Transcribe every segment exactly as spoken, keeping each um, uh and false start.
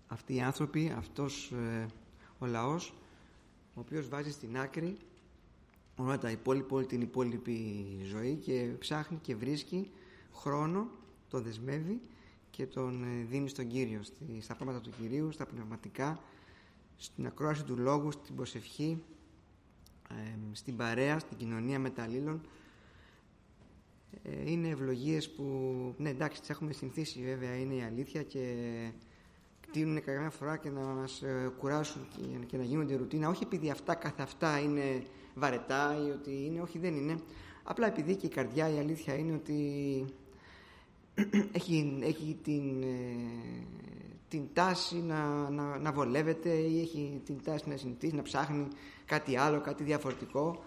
αυτοί οι άνθρωποι, αυτός ε, ο λαός, ο οποίος βάζει στην άκρη όλα τα υπόλοιπα, όλη την υπόλοιπη ζωή και ψάχνει και βρίσκει χρόνο, τον δεσμεύει και τον δίνει στον Κύριο, στα πράγματα του Κυρίου, στα πνευματικά, στην ακρόαση του λόγου, στην προσευχή, στην παρέα, στην κοινωνία με τα αλλήλων. Είναι ευλογίες που, ναι, εντάξει, τις έχουμε συνηθίσει, βέβαια, είναι η αλήθεια, και κτίνουν καμιά φορά και να μας κουράσουν και να γίνονται ρουτίνα, όχι επειδή αυτά καθ' αυτά είναι βαρετά ή ότι είναι, όχι, δεν είναι, απλά επειδή και η καρδιά, η αλήθεια είναι ότι έχει, έχει την, την τάση να, να, να βολεύεται, ή έχει την τάση να συνηθίσει, να ψάχνει κάτι άλλο, κάτι διαφορετικό.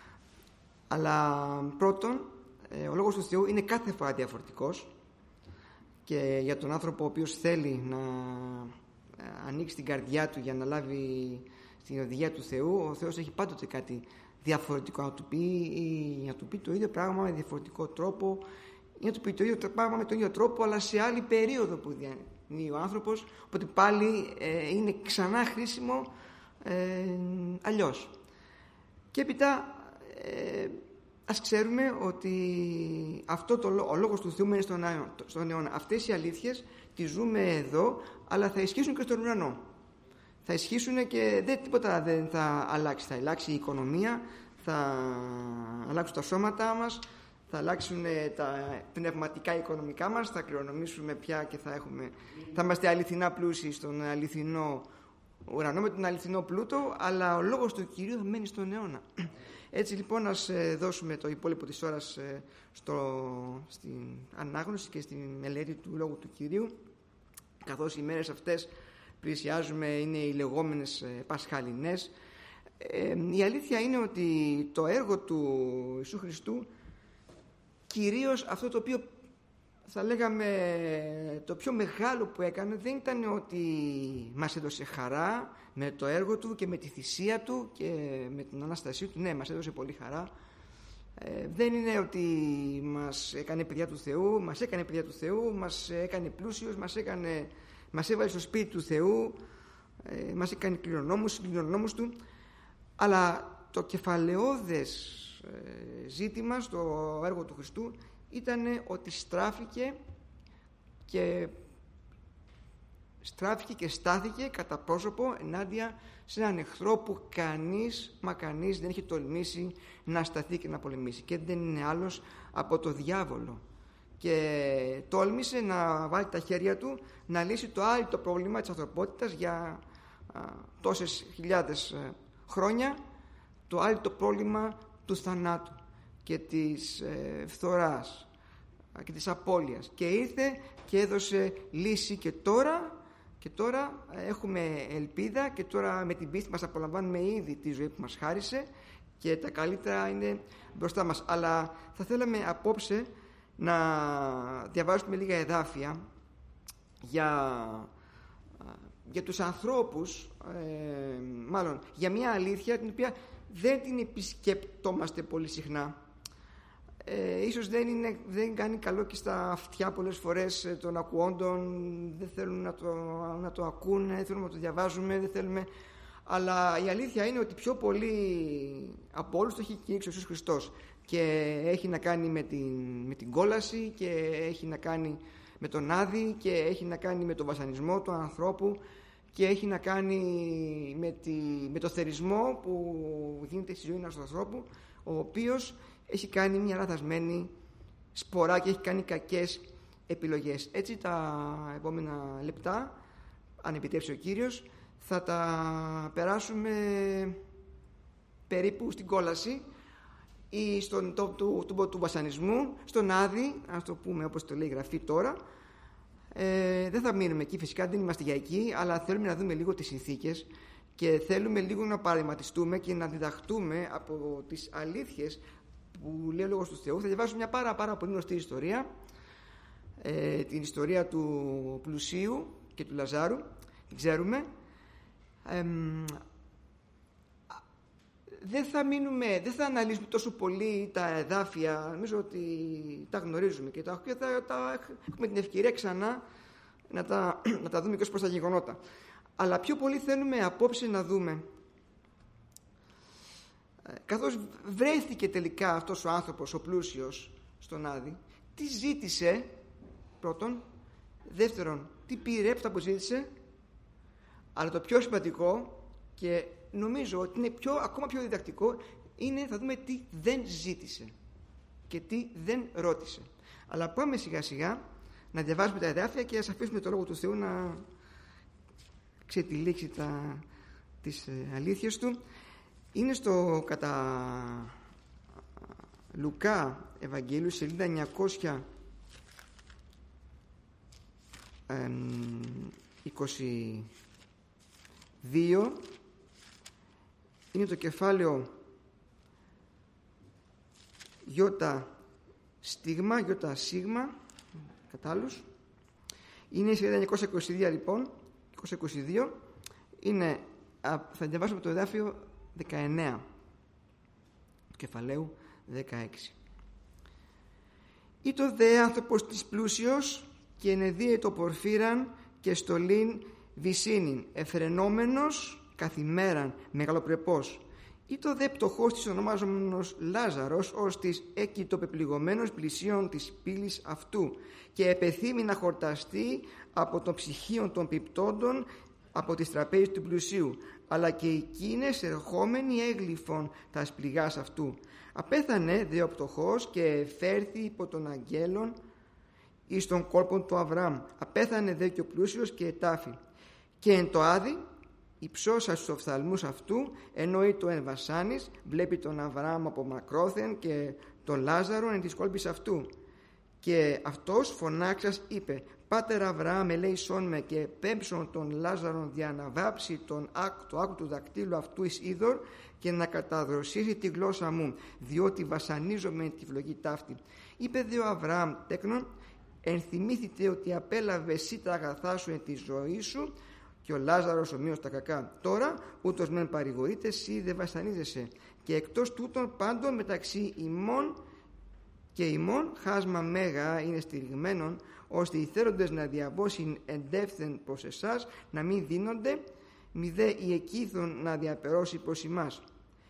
Αλλά πρώτον, ο Λόγος του Θεού είναι κάθε φορά διαφορετικός, και για τον άνθρωπο ο οποίος θέλει να ανοίξει την καρδιά του για να λάβει στην οδηγία του Θεού, ο Θεός έχει πάντοτε κάτι διαφορετικό να του πει, ή να του πει το ίδιο πράγμα με διαφορετικό τρόπο, ή να του πει το ίδιο πράγμα με τον ίδιο τρόπο, αλλά σε άλλη περίοδο που διανύει ο άνθρωπος, οπότε πάλι ε, είναι ξανά χρήσιμο ε, αλλιώς. Και έπειτα ε, ας ξέρουμε ότι αυτό το, ο Λόγος του Θεού μένει στον, στον αιώνα. Αυτές οι αλήθειες τις ζούμε εδώ, αλλά θα ισχύσουν και στον ουρανό. Θα ισχύσουν και δεν, τίποτα δεν θα αλλάξει. Θα αλλάξει η οικονομία, θα αλλάξουν τα σώματά μας, θα αλλάξουν τα πνευματικά οικονομικά μας, θα κληρονομήσουμε πια και θα, έχουμε, θα είμαστε αληθινά πλούσιοι στον αληθινό ουρανό με τον αληθινό πλούτο, αλλά ο Λόγος του Κυρίου θα μένει στον αιώνα. Έτσι λοιπόν, ας δώσουμε το υπόλοιπο της ώρας στο, στην ανάγνωση και στην μελέτη του Λόγου του Κυρίου, καθώς οι μέρες αυτές πλησιάζουμε, είναι οι λεγόμενες Πασχαλινές. Ε, η αλήθεια είναι ότι το έργο του Ιησού Χριστού, κυρίως αυτό το οποίο θα λέγαμε το πιο μεγάλο που έκανε, δεν ήταν ότι μας έδωσε χαρά με το έργο του και με τη θυσία του και με την Ανάστασή του. Ναι, μας έδωσε πολύ χαρά. Ε, δεν είναι ότι μας έκανε παιδιά του Θεού, μας έκανε παιδιά του Θεού, μας έκανε πλούσιους, μας, έκανε, μας έβαλε στο σπίτι του Θεού, ε, μας έκανε κληρονόμους, κληρονόμους του, αλλά το κεφαλαιώδες ε, ζήτημα στο έργο του Χριστού ήταν ότι στράφηκε και στράφηκε και στάθηκε κατά πρόσωπο ενάντια σε έναν εχθρό που κανείς μα κανείς δεν είχε τολμήσει να σταθεί και να πολεμήσει, και δεν είναι άλλος από το διάβολο, και τόλμησε να βάλει τα χέρια του να λύσει το άλλο πρόβλημα της ανθρωπότητας για α, τόσες χιλιάδες α, χρόνια, το άλλο το πρόβλημα του θανάτου και της ε, φθοράς και της απώλειας, και ήρθε και έδωσε λύση, και τώρα Και τώρα έχουμε ελπίδα, και τώρα με την πίστη μας απολαμβάνουμε ήδη τη ζωή που μας χάρισε, και τα καλύτερα είναι μπροστά μας. Αλλά θα θέλαμε απόψε να διαβάσουμε λίγα εδάφια για, για τους ανθρώπους, ε, μάλλον για μια αλήθεια την οποία δεν την επισκεπτόμαστε πολύ συχνά. Ε, ίσως δεν, είναι, δεν κάνει καλό και στα αυτιά πολλές φορές των ακουόντων, δεν θέλουν να το, να το ακούν, δεν θέλουμε να το διαβάζουμε, δεν θέλουμε, αλλά η αλήθεια είναι ότι πιο πολύ από όλους το έχει κηρύξει ο Ιησούς Χριστός, και έχει να κάνει με την, με την κόλαση, και έχει να κάνει με τον άδη, και έχει να κάνει με τον βασανισμό του ανθρώπου, και έχει να κάνει με, τη, με το θερισμό που γίνεται στη ζωή ενός ανθρώπου, ο οποίος έχει κάνει μια λαθασμένη σπορά και έχει κάνει κακές επιλογές. Έτσι τα επόμενα λεπτά, αν επιτρέψει ο Κύριος, θα τα περάσουμε περίπου στην κόλαση ή στον τόπο του, του, του βασανισμού, στον άδη, ας το πούμε όπως το λέει η Γραφή τώρα. Ε, δεν θα μείνουμε εκεί, φυσικά δεν είμαστε για εκεί, αλλά θέλουμε να δούμε λίγο τις συνθήκες και θέλουμε λίγο να παραδειγματιστούμε και να διδαχτούμε από τις αλήθειες που λέει ο Λόγος του Θεού. Θα διαβάσω μια πάρα, πάρα πολύ γνωστή ιστορία, ε, την ιστορία του πλουσίου και του Λαζάρου, την ξέρουμε. Ε, δεν θα μείνουμε, δεν θα αναλύσουμε τόσο πολύ τα εδάφια, νομίζω ότι τα γνωρίζουμε και τα, τα, τα έχουμε την ευκαιρία ξανά να τα, να τα δούμε και ως προς τα γεγονότα. Αλλά πιο πολύ θέλουμε απόψε να δούμε, καθώς βρέθηκε τελικά αυτός ο άνθρωπος, ο πλούσιος, στον Άδη, τι ζήτησε πρώτον, δεύτερον, τι πήρε από τα που ζήτησε, αλλά το πιο σημαντικό και νομίζω ότι είναι πιο, ακόμα πιο διδακτικό, είναι θα δούμε τι δεν ζήτησε και τι δεν ρώτησε. Αλλά πάμε σιγά σιγά να διαβάσουμε τα εδάφια και ας αφήσουμε το Λόγο του Θεού να ξετυλίξει τα, τις αλήθειες του. Είναι στο κατά Λουκά Ευαγγέλιο, σελίδα εννιακόσια είκοσι δύο. Είναι το κεφάλαιο γιώτα στίγμα, γιώτα σίγμα, κατάλληλος. Είναι η σελίδα εννιακόσια είκοσι δύο λοιπόν, εννιακόσια είκοσι δύο. Είναι, θα διαβάσουμε το εδάφιο δεκαεννέα του κεφαλαίου δεκαέξι. Ή το δε άνθρωπος της πλούσιος και ενεδίε το πορφύραν και στολήν βυσίνην, εφρενόμενος καθημέραν μεγαλοπρεπός. Ή το δε πτωχός της ονομάζομενος Λάζαρος, ως της έκειτο-πεπληγωμένος πλησίων της πύλης αυτού, και επεθύμη να χορταστεί από το ψυχίον των πιπτόντων από τις τραπέζες του πλουσίου, αλλά και εκείνες ερχόμενοι έγλυφων τα σπληγάς αυτού. Απέθανε δε ο πτωχός και φέρθη υπό των αγγέλων εις των κόλπων του Αβραάμ. Απέθανε δε και ο πλούσιος και ετάφη. Και εν το Άδη υψώσα στους οφθαλμούς αυτού, εννοεί το εν βασάνης, βλέπει τον Αβραάμ από μακρόθεν και τον Λάζαρο εν της κόλπης αυτού. Και αυτός φωνάξας είπε: Πάτερ Αβραάμ, ελέησόν με και πέμψον τον Λάζαρον δια να βάψει τον άκ, το άκου του δακτύλου αυτού εις είδωρ και να καταδροσίσει τη γλώσσα μου, διότι βασανίζομαι τη φλογή ταύτη. Είπε δε ο Αβραάμ τέκνον: ενθυμήθητε ότι απέλαβε εσύ τα αγαθά σου εν τη ζωή σου και ο Λάζαρος ομοίως τα κακά. Τώρα ούτως μεν παρηγορείται, εσύ δε βασανίζεσαι. Και εκτός τούτων πάντων μεταξύ ημών και ημών χάσμα μέγα είναι στηριγμένον, ώστε οι θέλοντες να διαβώσουν εντεύθεν προς εσάς να μην δίνονται, μη δε η εκείθον να διαπερώσει προς ημάς.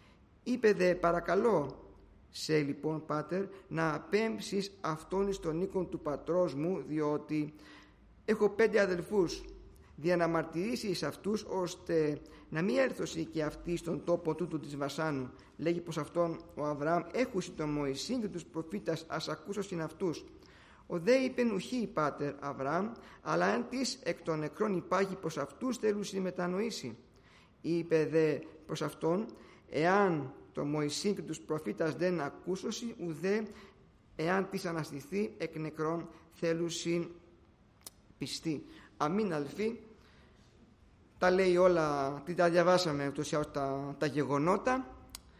Είπε δε παρακαλώ σε λοιπόν πάτερ να απέμψεις αυτόν εις τον οίκον του πατρός μου, διότι έχω πέντε αδελφούς, δια να μαρτυρήσεις αυτούς, ώστε να μην έρθωσι και αυτοί στον τόπο τούτου της βασάνου. Λέγει πως αυτόν ο Αβραάμ έχουσι τον Μωυσήν και τους προφήτας, ας ακούσωσιν αυτούς. Ο δε είπεν ουχή πάτερ Αβραάμ, αλλά αν της εκ των νεκρών υπάρχει πως αυτούς θέλουσι μετανοήσει. Είπε δε προς αυτόν: εάν το Μωυσήν και τους προφήτας δεν ακούσωσι, ουδέ εάν της αναστηθεί εκ νεκρών θέλουσιν πιστή. Αμήν αλφή. Τα λέει όλα, τι τα διαβάσαμε ούτως ή άλλως τα, τα γεγονότα.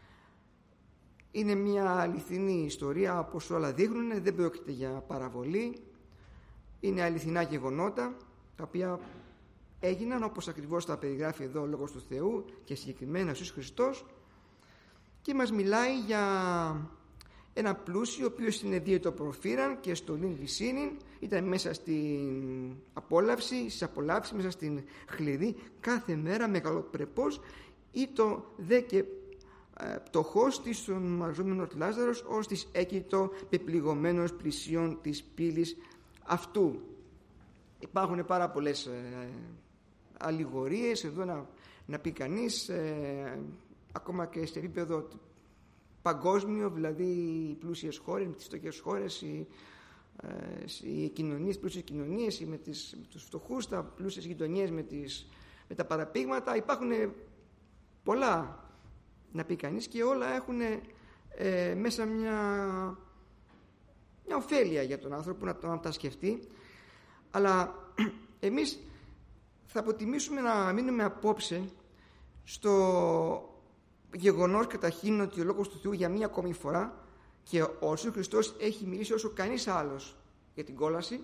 Είναι μια αληθινή ιστορία, όπως όλα δείχνουν, δεν πρόκειται για παραβολή. Είναι αληθινά γεγονότα τα οποία έγιναν όπως ακριβώς τα περιγράφει εδώ ο Λόγος του Θεού και συγκεκριμένα ο Ιησούς Χριστός, και μας μιλάει για ένα πλούσιο ο οποίος συνεδύε το προφήραν και στολήν βυσίνην, ήταν μέσα στην απόλαυση, στις απολαύσεις, μέσα στην χλειδί, κάθε μέρα μεγαλοπρεπός, ή το δε και ε, πτωχός της ονομαζόμενος Λάζαρος, ως της έκειτο πεπληγωμένος πλησίων της πύλης αυτού. Υπάρχουν πάρα πολλές ε, αλληγορίες εδώ να, να πει κανείς, ε, ακόμα και σε επίπεδο παγκόσμιο, δηλαδή οι πλούσιες χώρες με τις φτωχές χώρες, οι, ε, οι κοινωνίες, πλούσιες κοινωνίες με, τις, με τους φτωχούς, τα πλούσιες γειτονιές με, τις, με τα παραπήγματα. Υπάρχουν πολλά να πει κανείς και όλα έχουν ε, μέσα μια, μια ωφέλεια για τον άνθρωπο να, να τα σκεφτεί. Αλλά εμείς θα αποτιμήσουμε να μείνουμε απόψε στο γεγονός καταρχήν ότι ο Λόγος του Θεού για μία ακόμη φορά και ο Ιησούς Χριστός έχει μιλήσει όσο κανείς άλλος για την κόλαση.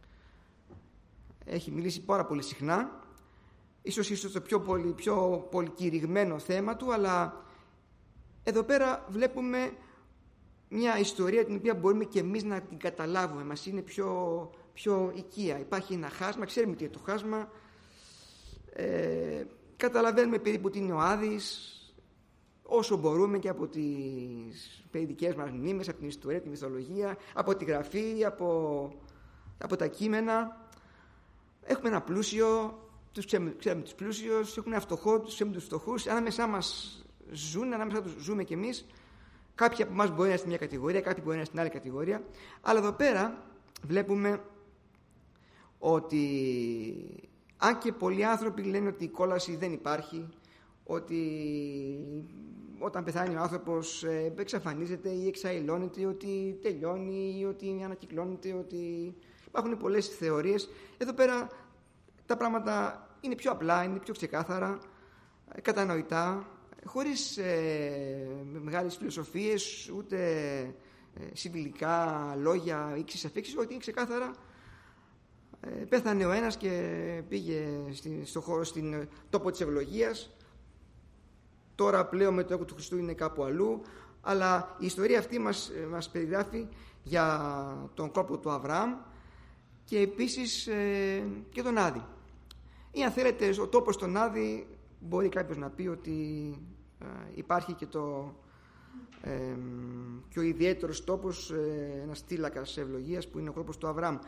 Έχει μιλήσει πάρα πολύ συχνά, ίσως ίσως το πιο, πολύ, πιο πολυκηρυγμένο θέμα του, αλλά εδώ πέρα βλέπουμε μια ιστορία την οποία μπορούμε και εμείς να την καταλάβουμε. Μας είναι πιο, πιο οικία. Υπάρχει ένα χάσμα, ξέρουμε τι είναι το χάσμα, ε, καταλαβαίνουμε περίπου τι είναι ο Άδης, όσο μπορούμε και από τις παιδικές μας μνήμες, από την ιστορία, τη μυθολογία, από τη γραφή, από, από τα κείμενα. Έχουμε ένα πλούσιο, τους ξέρουμε, ξέρουμε τους πλούσιους, έχουμε ένα φτωχό, τους ξέρουμε τους φτωχούς, ανάμεσά μας ζουν, ανάμεσά τους ζούμε κι εμείς. Κάποιοι από εμάς μπορεί να είναι στην μια κατηγορία, κάποιοι μπορεί να είναι στην άλλη κατηγορία, αλλά εδώ πέρα βλέπουμε ότι αν και πολλοί άνθρωποι λένε ότι η κόλαση δεν υπάρχει, ότι όταν πεθάνει ο άνθρωπος εξαφανίζεται ή εξαϊλώνεται, ότι τελειώνει ή ότι ανακυκλώνεται, ότι υπάρχουν πολλές θεωρίες. Εδώ πέρα τα πράγματα είναι πιο απλά, είναι πιο ξεκάθαρα, κατανοητά, χωρίς ε, μεγάλες φιλοσοφίες, ούτε ε, συμβιλικά λόγια ή ξεσαφίξεις, ότι είναι ξεκάθαρα. Ε, πέθανε ο ένας και πήγε στην, στο χώρο, στην τόπο της ευλογίας. Τώρα πλέον με το έργο του Χριστού είναι κάπου αλλού, αλλά η ιστορία αυτή μας, μας περιγράφει για τον κόρπο του Αβραάμ και επίσης ε, και τον Άδη. Ή αν θέλετε, ο τόπος στον Άδη μπορεί κάποιος να πει ότι ε, υπάρχει και, το, ε, και ο ιδιαίτερος τόπος, ε, ένας θύλακας ευλογίας που είναι ο κόρπος του Αβραάμ.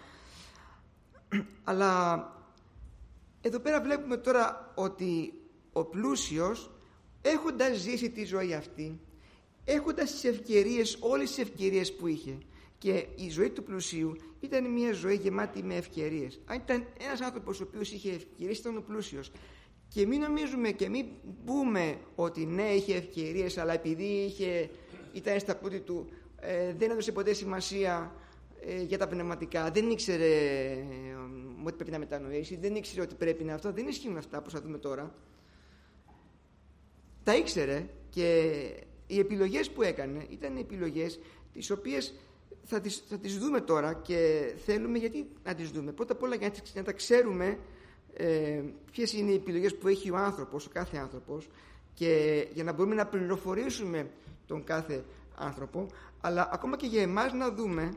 Αλλά εδώ πέρα βλέπουμε τώρα ότι ο πλούσιος, έχοντας ζήσει τη ζωή αυτή, έχοντας τις ευκαιρίες, όλες τις ευκαιρίες που είχε, και η ζωή του πλουσίου ήταν μια ζωή γεμάτη με ευκαιρίες. Αν ήταν ένας άνθρωπος ο οποίος είχε ευκαιρίες, ήταν ο πλούσιος. Και μην νομίζουμε και μην πούμε ότι ναι, είχε ευκαιρίες, αλλά επειδή είχε, ήταν στα πλούτη του, ε, δεν έδωσε ποτέ σημασία ε, για τα πνευματικά, δεν ήξερε ε, ότι πρέπει να μετανοήσει, δεν ήξερε ότι πρέπει να αυτό. Δεν ισχύουν αυτά που θα δούμε τώρα. Τα ήξερε, και οι επιλογές που έκανε ήταν επιλογές τις οποίες θα τις, θα τις δούμε τώρα, και θέλουμε γιατί να τις δούμε. Πρώτα απ' όλα για να τα ξέρουμε ε, ποιες είναι οι επιλογές που έχει ο άνθρωπος, ο κάθε άνθρωπος, και για να μπορούμε να πληροφορήσουμε τον κάθε άνθρωπο, αλλά ακόμα και για εμάς να δούμε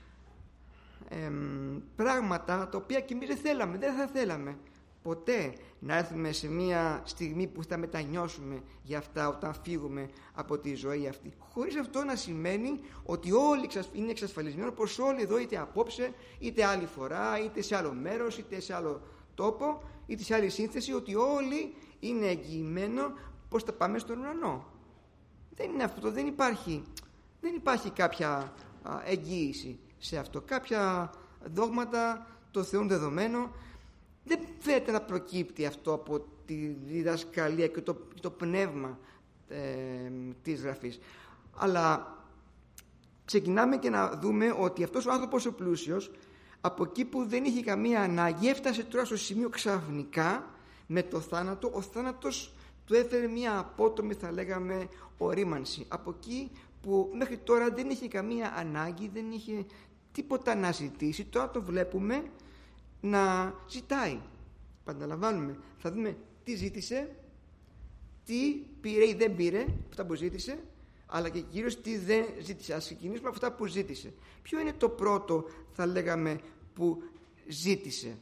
ε, πράγματα τα οποία και εμείς δεν θέλαμε, δεν θα θέλαμε ποτέ να έρθουμε σε μια στιγμή που θα μετανιώσουμε για αυτά όταν φύγουμε από τη ζωή αυτή. Χωρίς αυτό να σημαίνει ότι όλοι είναι εξασφαλισμένοι, πως όλοι εδώ, είτε απόψε, είτε άλλη φορά, είτε σε άλλο μέρος, είτε σε άλλο τόπο, είτε σε άλλη σύνθεση, ότι όλοι είναι εγγυημένοι πως θα πάμε στον ουρανό. Δεν είναι αυτό, δεν υπάρχει, δεν υπάρχει κάποια εγγύηση σε αυτό. Κάποια δόγματα το θεωρούν δεδομένο. Δεν φαίνεται να προκύπτει αυτό από τη διδασκαλία και το, το πνεύμα ε, της Γραφής. Αλλά ξεκινάμε και να δούμε ότι αυτός ο άνθρωπος ο πλούσιος, από εκεί που δεν είχε καμία ανάγκη, έφτασε τώρα στο σημείο ξαφνικά με το θάνατο. Ο θάνατος του έφερε μια απότομη, θα λέγαμε, ορίμανση. Από εκεί που μέχρι τώρα δεν είχε καμία ανάγκη, δεν είχε τίποτα να ζητήσει, τώρα το βλέπουμε να ζητάει. Επαναλαμβάνουμε, θα δούμε τι ζήτησε, τι πήρε ή δεν πήρε, αυτά που ζήτησε, αλλά και κυρίως τι δεν ζήτησε. Ας ξεκινήσουμε από αυτά που ζήτησε. Ποιο είναι το πρώτο, θα λέγαμε, που ζήτησε?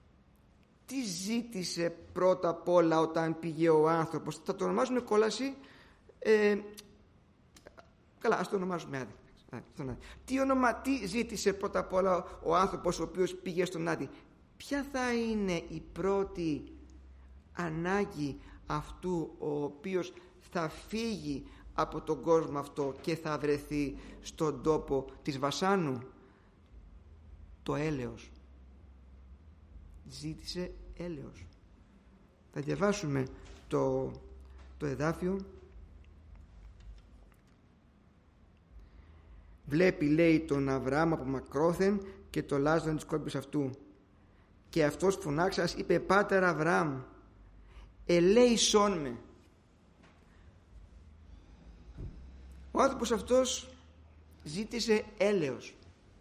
Τι ζήτησε πρώτα απ' όλα όταν πήγε ο άνθρωπος? Θα το ονομάζουμε κόλαση. ε, καλά, ας το ονομάζουμε Άδη. Τι, όνομα, τι ζήτησε πρώτα απ' όλα ο άνθρωπος ο οποίος πήγε στον Άδη? Ποια θα είναι η πρώτη ανάγκη αυτού ο οποίος θα φύγει από τον κόσμο αυτό και θα βρεθεί στον τόπο της βασάνου? Το έλεος. Ζήτησε έλεος. Θα διαβάσουμε το, το εδάφιο. Βλέπει, λέει, τον Αβραάμ από μακρόθεν και το Λάζαρο της κόρπης αυτού. Και αυτός φωνάξας είπε: Πάτερ Αβραάμ, ελέησόν με. Ο άνθρωπος αυτός ζήτησε έλεος.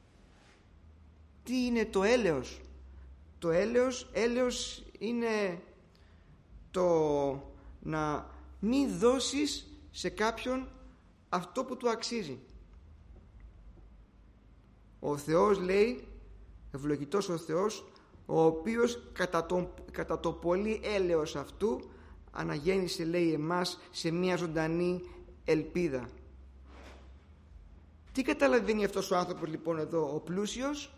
Τι είναι το έλεος? Το έλεος, έλεος είναι το να μην δώσεις σε κάποιον αυτό που του αξίζει. Ο Θεός, λέει, Ευλογητός ο Θεός, ο οποίος κατά το, κατά το πολύ έλεος αυτού αναγέννησε, λέει, εμάς σε μια ζωντανή ελπίδα. Τι καταλαβαίνει αυτός ο άνθρωπος λοιπόν εδώ, ο πλούσιος?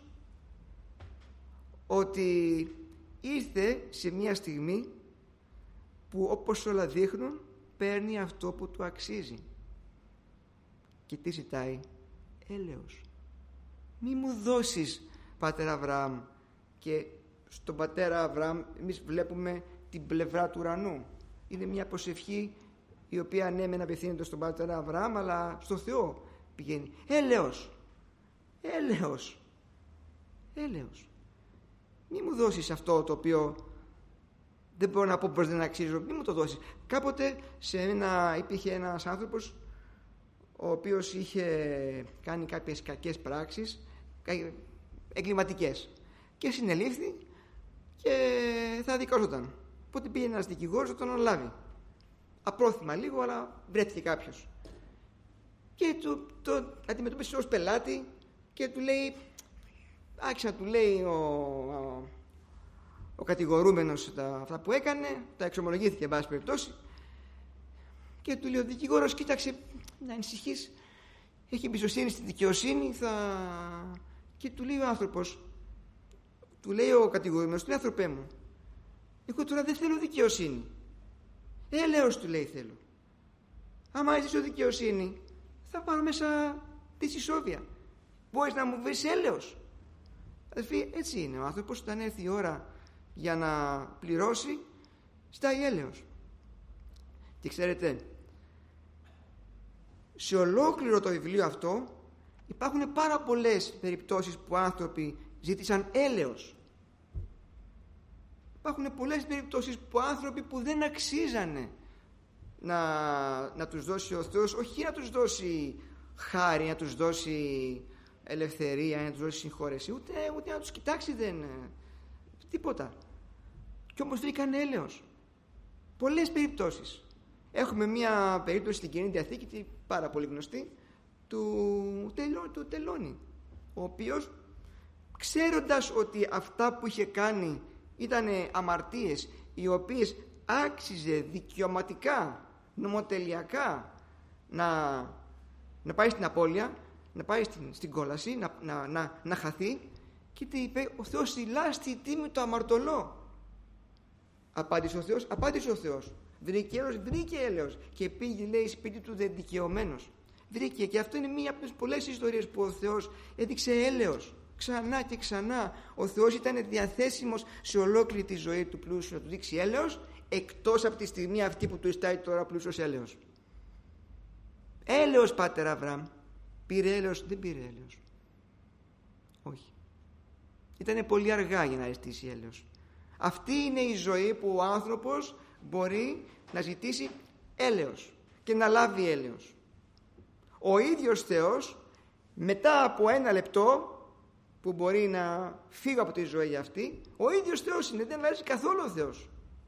Ότι ήρθε σε μια στιγμή που, όπως όλα δείχνουν, παίρνει αυτό που του αξίζει. Και τι ζητάει? Έλεος. Μη μου δώσεις, πατέρα Αβραάμ. Και στον πατέρα Αβραάμ εμείς βλέπουμε την πλευρά του ουρανού. Είναι μια προσευχή η οποία ναι μεν απευθύνεται στον πατέρα Αβραάμ, αλλά στο Θεό πηγαίνει. Έλεος, έλεος, έλεος. Μη μου δώσεις αυτό το οποίο δεν μπορώ να πω πως δεν αξίζω. Μη μου το δώσεις. Κάποτε σε ένα, υπήρχε ένας άνθρωπος ο οποίος είχε κάνει κάποιες κακές πράξεις, εγκληματικές, και συνελήφθη και θα δικαζόταν. Οπότε πήγε ένας δικηγόρος να τον αναλάβει. Απρόθυμα λίγο, αλλά βρέθηκε κάποιος και του, το αντιμετώπισε ως πελάτη και του λέει, άρχισε να του λέει ο, ο, ο κατηγορούμενος τα, αυτά που έκανε, τα εξομολογήθηκε εν πάση περιπτώσει, και του λέει ο δικηγόρος, κοίταξε, να ανησυχείς, έχει εμπιστοσύνη στη δικαιοσύνη, θα... και του λέει ο άνθρωπος, του λέει ο κατηγορούμενος, του λέει, άνθρωπέ μου, εγώ τώρα δεν θέλω δικαιοσύνη, έλεος, του λέει, θέλω. Άμα ζήσω δικαιοσύνη, θα πάρω μέσα τη σισόβια. Μπορείς να μου βρεις έλεος? Αδελφοί, έτσι είναι ο άνθρωπος, όταν έρθει η ώρα για να πληρώσει, ζητάει έλεος. Και ξέρετε, σε ολόκληρο το βιβλίο αυτό υπάρχουν πάρα πολλές περιπτώσεις που άνθρωποι ζήτησαν έλεος. Υπάρχουν πολλές περιπτώσεις που άνθρωποι που δεν αξίζανε να, να τους δώσει ο Θεός, όχι να τους δώσει χάρη, να τους δώσει ελευθερία, να τους δώσει συγχώρεση, ούτε, ούτε να τους κοιτάξει, δεν, τίποτα. Κι όμως βρήκαν έλεος. Πολλές περιπτώσεις. Έχουμε μια περίπτωση στην Καινή Διαθήκη, πάρα πολύ γνωστή, του, τελώ, του Τελώνη, ο οποίος, ξέροντας ότι αυτά που είχε κάνει ήταν αμαρτίες οι οποίες άξιζε δικαιωματικά, νομοτελειακά να, να πάει στην απώλεια, να πάει στην, στην κόλαση, να, να, να, να χαθεί, και τι είπε? Ο Θεός σιλά στη τίμη το αμαρτωλό. Απάντησε ο Θεός, απάντησε ο Θεός. Βρήκε έλεος, βρήκε έλεος, και πήγε, λέει, σπίτι του δεν δικαιωμένος. Βρήκε, και αυτό είναι μία από τις πολλές ιστορίες που ο Θεός έδειξε έλεος. Ξανά και ξανά ο Θεός ήταν διαθέσιμος σε ολόκληρη τη ζωή του πλούσιου να του δείξει έλεος, εκτός από τη στιγμή αυτή που του ζητάει τώρα πλούσιος έλεος. Έλεος, πάτερ Αβραάμ. Πήρε έλεος? Δεν πήρε έλεος. Όχι. Ήτανε πολύ αργά για να αισθήσει έλεος. Αυτή είναι η ζωή που ο άνθρωπος μπορεί να ζητήσει έλεος και να λάβει έλεος. Ο ίδιος Θεός, μετά από ένα λεπτό που μπορεί να φύγω από τη ζωή αυτή, ο ίδιος Θεός είναι, δεν αλλάζει καθόλου ο Θεός.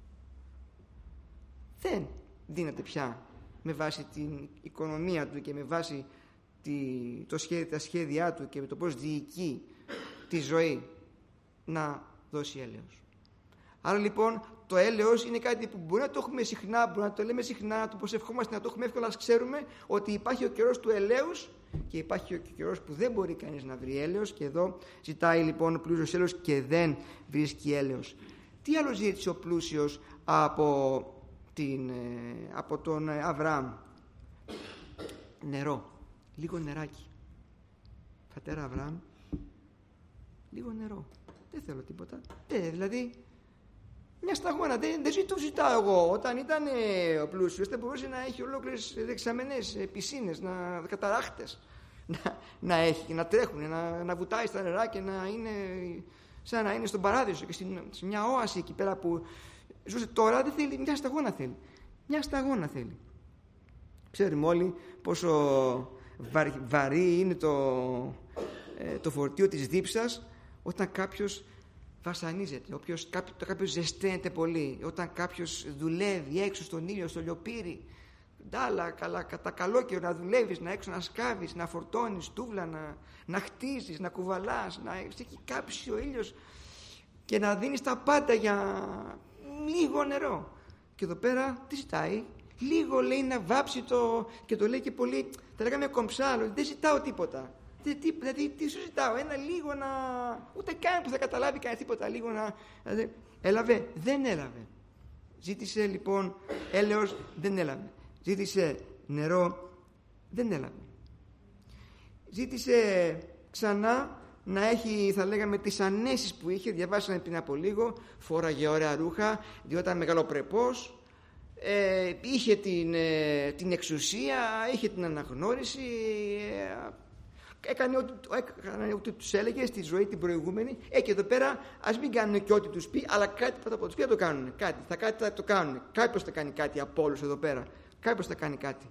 Δεν δίνεται πια με βάση την οικονομία του και με βάση τη, το σχέδιο, τα σχέδιά του και με το πώς διοικεί τη ζωή να δώσει έλεος. Άρα λοιπόν το έλεος είναι κάτι που μπορεί να το έχουμε συχνά, μπορεί να το λέμε συχνά, να το προσευχόμαστε, να το έχουμε εύκολα, να ξέρουμε ότι υπάρχει ο καιρός του ελέους και υπάρχει ο καιρός που δεν μπορεί κανείς να βρει έλεος, και εδώ ζητάει λοιπόν ο πλούσιος έλεος και δεν βρίσκει έλεος. Τι άλλο ζήτησε ο πλούσιος από, την, από τον Αβραάμ? Νερό, λίγο νεράκι. Πατέρα Αβραάμ, λίγο νερό, δεν θέλω τίποτα. Ε, δηλαδή μια σταγόνα, δεν, δεν ζητώ, ζητάω εγώ. Όταν ήταν ε, ο πλούσιος, δεν μπορούσε να έχει ολόκληρες δεξαμενές, ε, πισίνες, να, καταράχτες να, να έχει, να τρέχουν, να, να βουτάει στα νερά και να είναι σαν να είναι στον παράδεισο και στην, σε μια όαση εκεί πέρα που ζούσε. Τώρα δεν θέλει, μια σταγόνα θέλει. Μια σταγόνα θέλει. Ξέρουμε όλοι πόσο βαρύ, βαρύ είναι το, ε, το φορτίο της δίψας όταν κάποιος βασανίζεται, όποιος, κάποιος, κάποιος ζεσταίνεται πολύ, όταν κάποιος δουλεύει έξω στον ήλιο, στο λιοπύρι, ντάλα, καλά, κατά καλό καιρό να δουλεύεις, να έξω να σκάβεις, να φορτώνεις τούβλα, να, να χτίζεις, να κουβαλάς, να έχει κάψει ο ήλιος και να δίνεις τα πάντα για λίγο νερό. Και εδώ πέρα τι ζητάει? Λίγο, λέει, να βάψει το, και το λέει και πολύ, θα λέγαμε κομψάλο, δεν ζητάω τίποτα. Δηλαδή τι σου ζητάω? Ένα λίγο να, ούτε καν που θα καταλάβει κανένα τίποτα, λίγο να, δηλαδή, έλαβε, δεν έλαβε. Ζήτησε λοιπόν έλεος, δεν έλαβε. Ζήτησε νερό, δεν έλαβε. Ζήτησε ξανά να έχει, θα λέγαμε, τις ανέσεις που είχε, διαβάσαμε πριν από λίγο, φόραγε ωραία ρούχα, διότι ήταν μεγαλοπρεπός, ε, είχε την, ε, την εξουσία, είχε την αναγνώριση, ε, έκανε ό,τι, έκανε ό,τι τους έλεγε στη ζωή την προηγούμενη. Ε, και εδώ πέρα ας μην κάνουν και ό,τι τους πει, αλλά κάτι θα τους πει να το κάνουν. Κάτι θα, κάτι θα το κάνουν. Κάποιος θα κάνει κάτι από όλους εδώ πέρα. Κάποιος θα κάνει κάτι.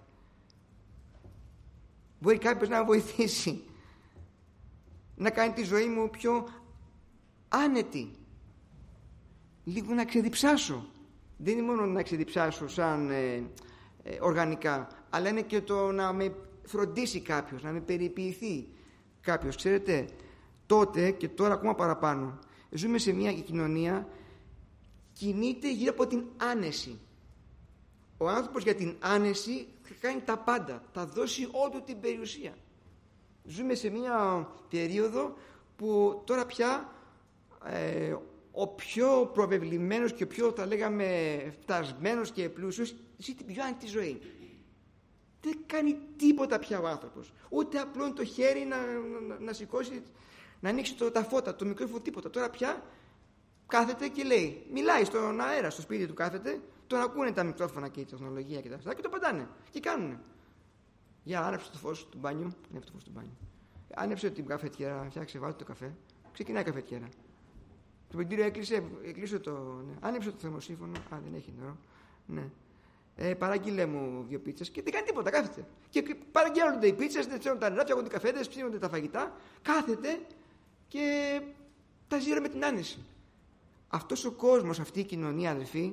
Μπορεί κάποιος να βοηθήσει να κάνει τη ζωή μου πιο άνετη, λίγο να ξεδιψάσω. Δεν είναι μόνο να ξεδιψάσω σαν ε, ε, οργανικά, αλλά είναι και το να με φροντίσει κάποιος, να με περιποιηθεί κάποιος. Ξέρετε, τότε και τώρα ακόμα παραπάνω ζούμε σε μια κοινωνία κινείται γύρω από την άνεση. Ο άνθρωπος για την άνεση θα κάνει τα πάντα, θα δώσει όλη την περιουσία. Ζούμε σε μια περίοδο που τώρα πια ε, ο πιο προβεβλημένος και ο πιο, θα λέγαμε, φτασμένος και πλούσιος ζει την πιο άνετη ζωή. Δεν κάνει τίποτα πια ο άνθρωπος. Ούτε απλώνει το χέρι να, να, να σηκώσει, να ανοίξει το, τα φώτα, το μικρόφωνο, τίποτα. Τώρα πια κάθεται και λέει, μιλάει στον αέρα, στο σπίτι του κάθεται, τον ακούνε τα μικρόφωνα και η τεχνολογία και τα αυτά και το παντάνε και κάνουνε. Για άναψε το φως του μπάνιου, άναψε το φως του μπάνιου. Άναψε την καφετιέρα, φτιάξε, βάλτε το καφέ. Ξεκινάει η καφετιέρα. Το πεντήριο έκλεισε, έκλεισε το. Ναι. Άναψε το θερμοσύφωνο. Α, δεν έχει νερό. Ναι. Ε, παράγγειλε μου δύο πίτσες και δεν κάνει τίποτα, κάθεται. Και παραγγέλνονται οι πίτσες, δεν ξέρουν τα νερά, φτιάχνονται οι καφέδες, ψήνονται τα φαγητά. Κάθεται και τα ζει με την άνεση. Αυτός ο κόσμος, αυτή η κοινωνία, αδελφοί,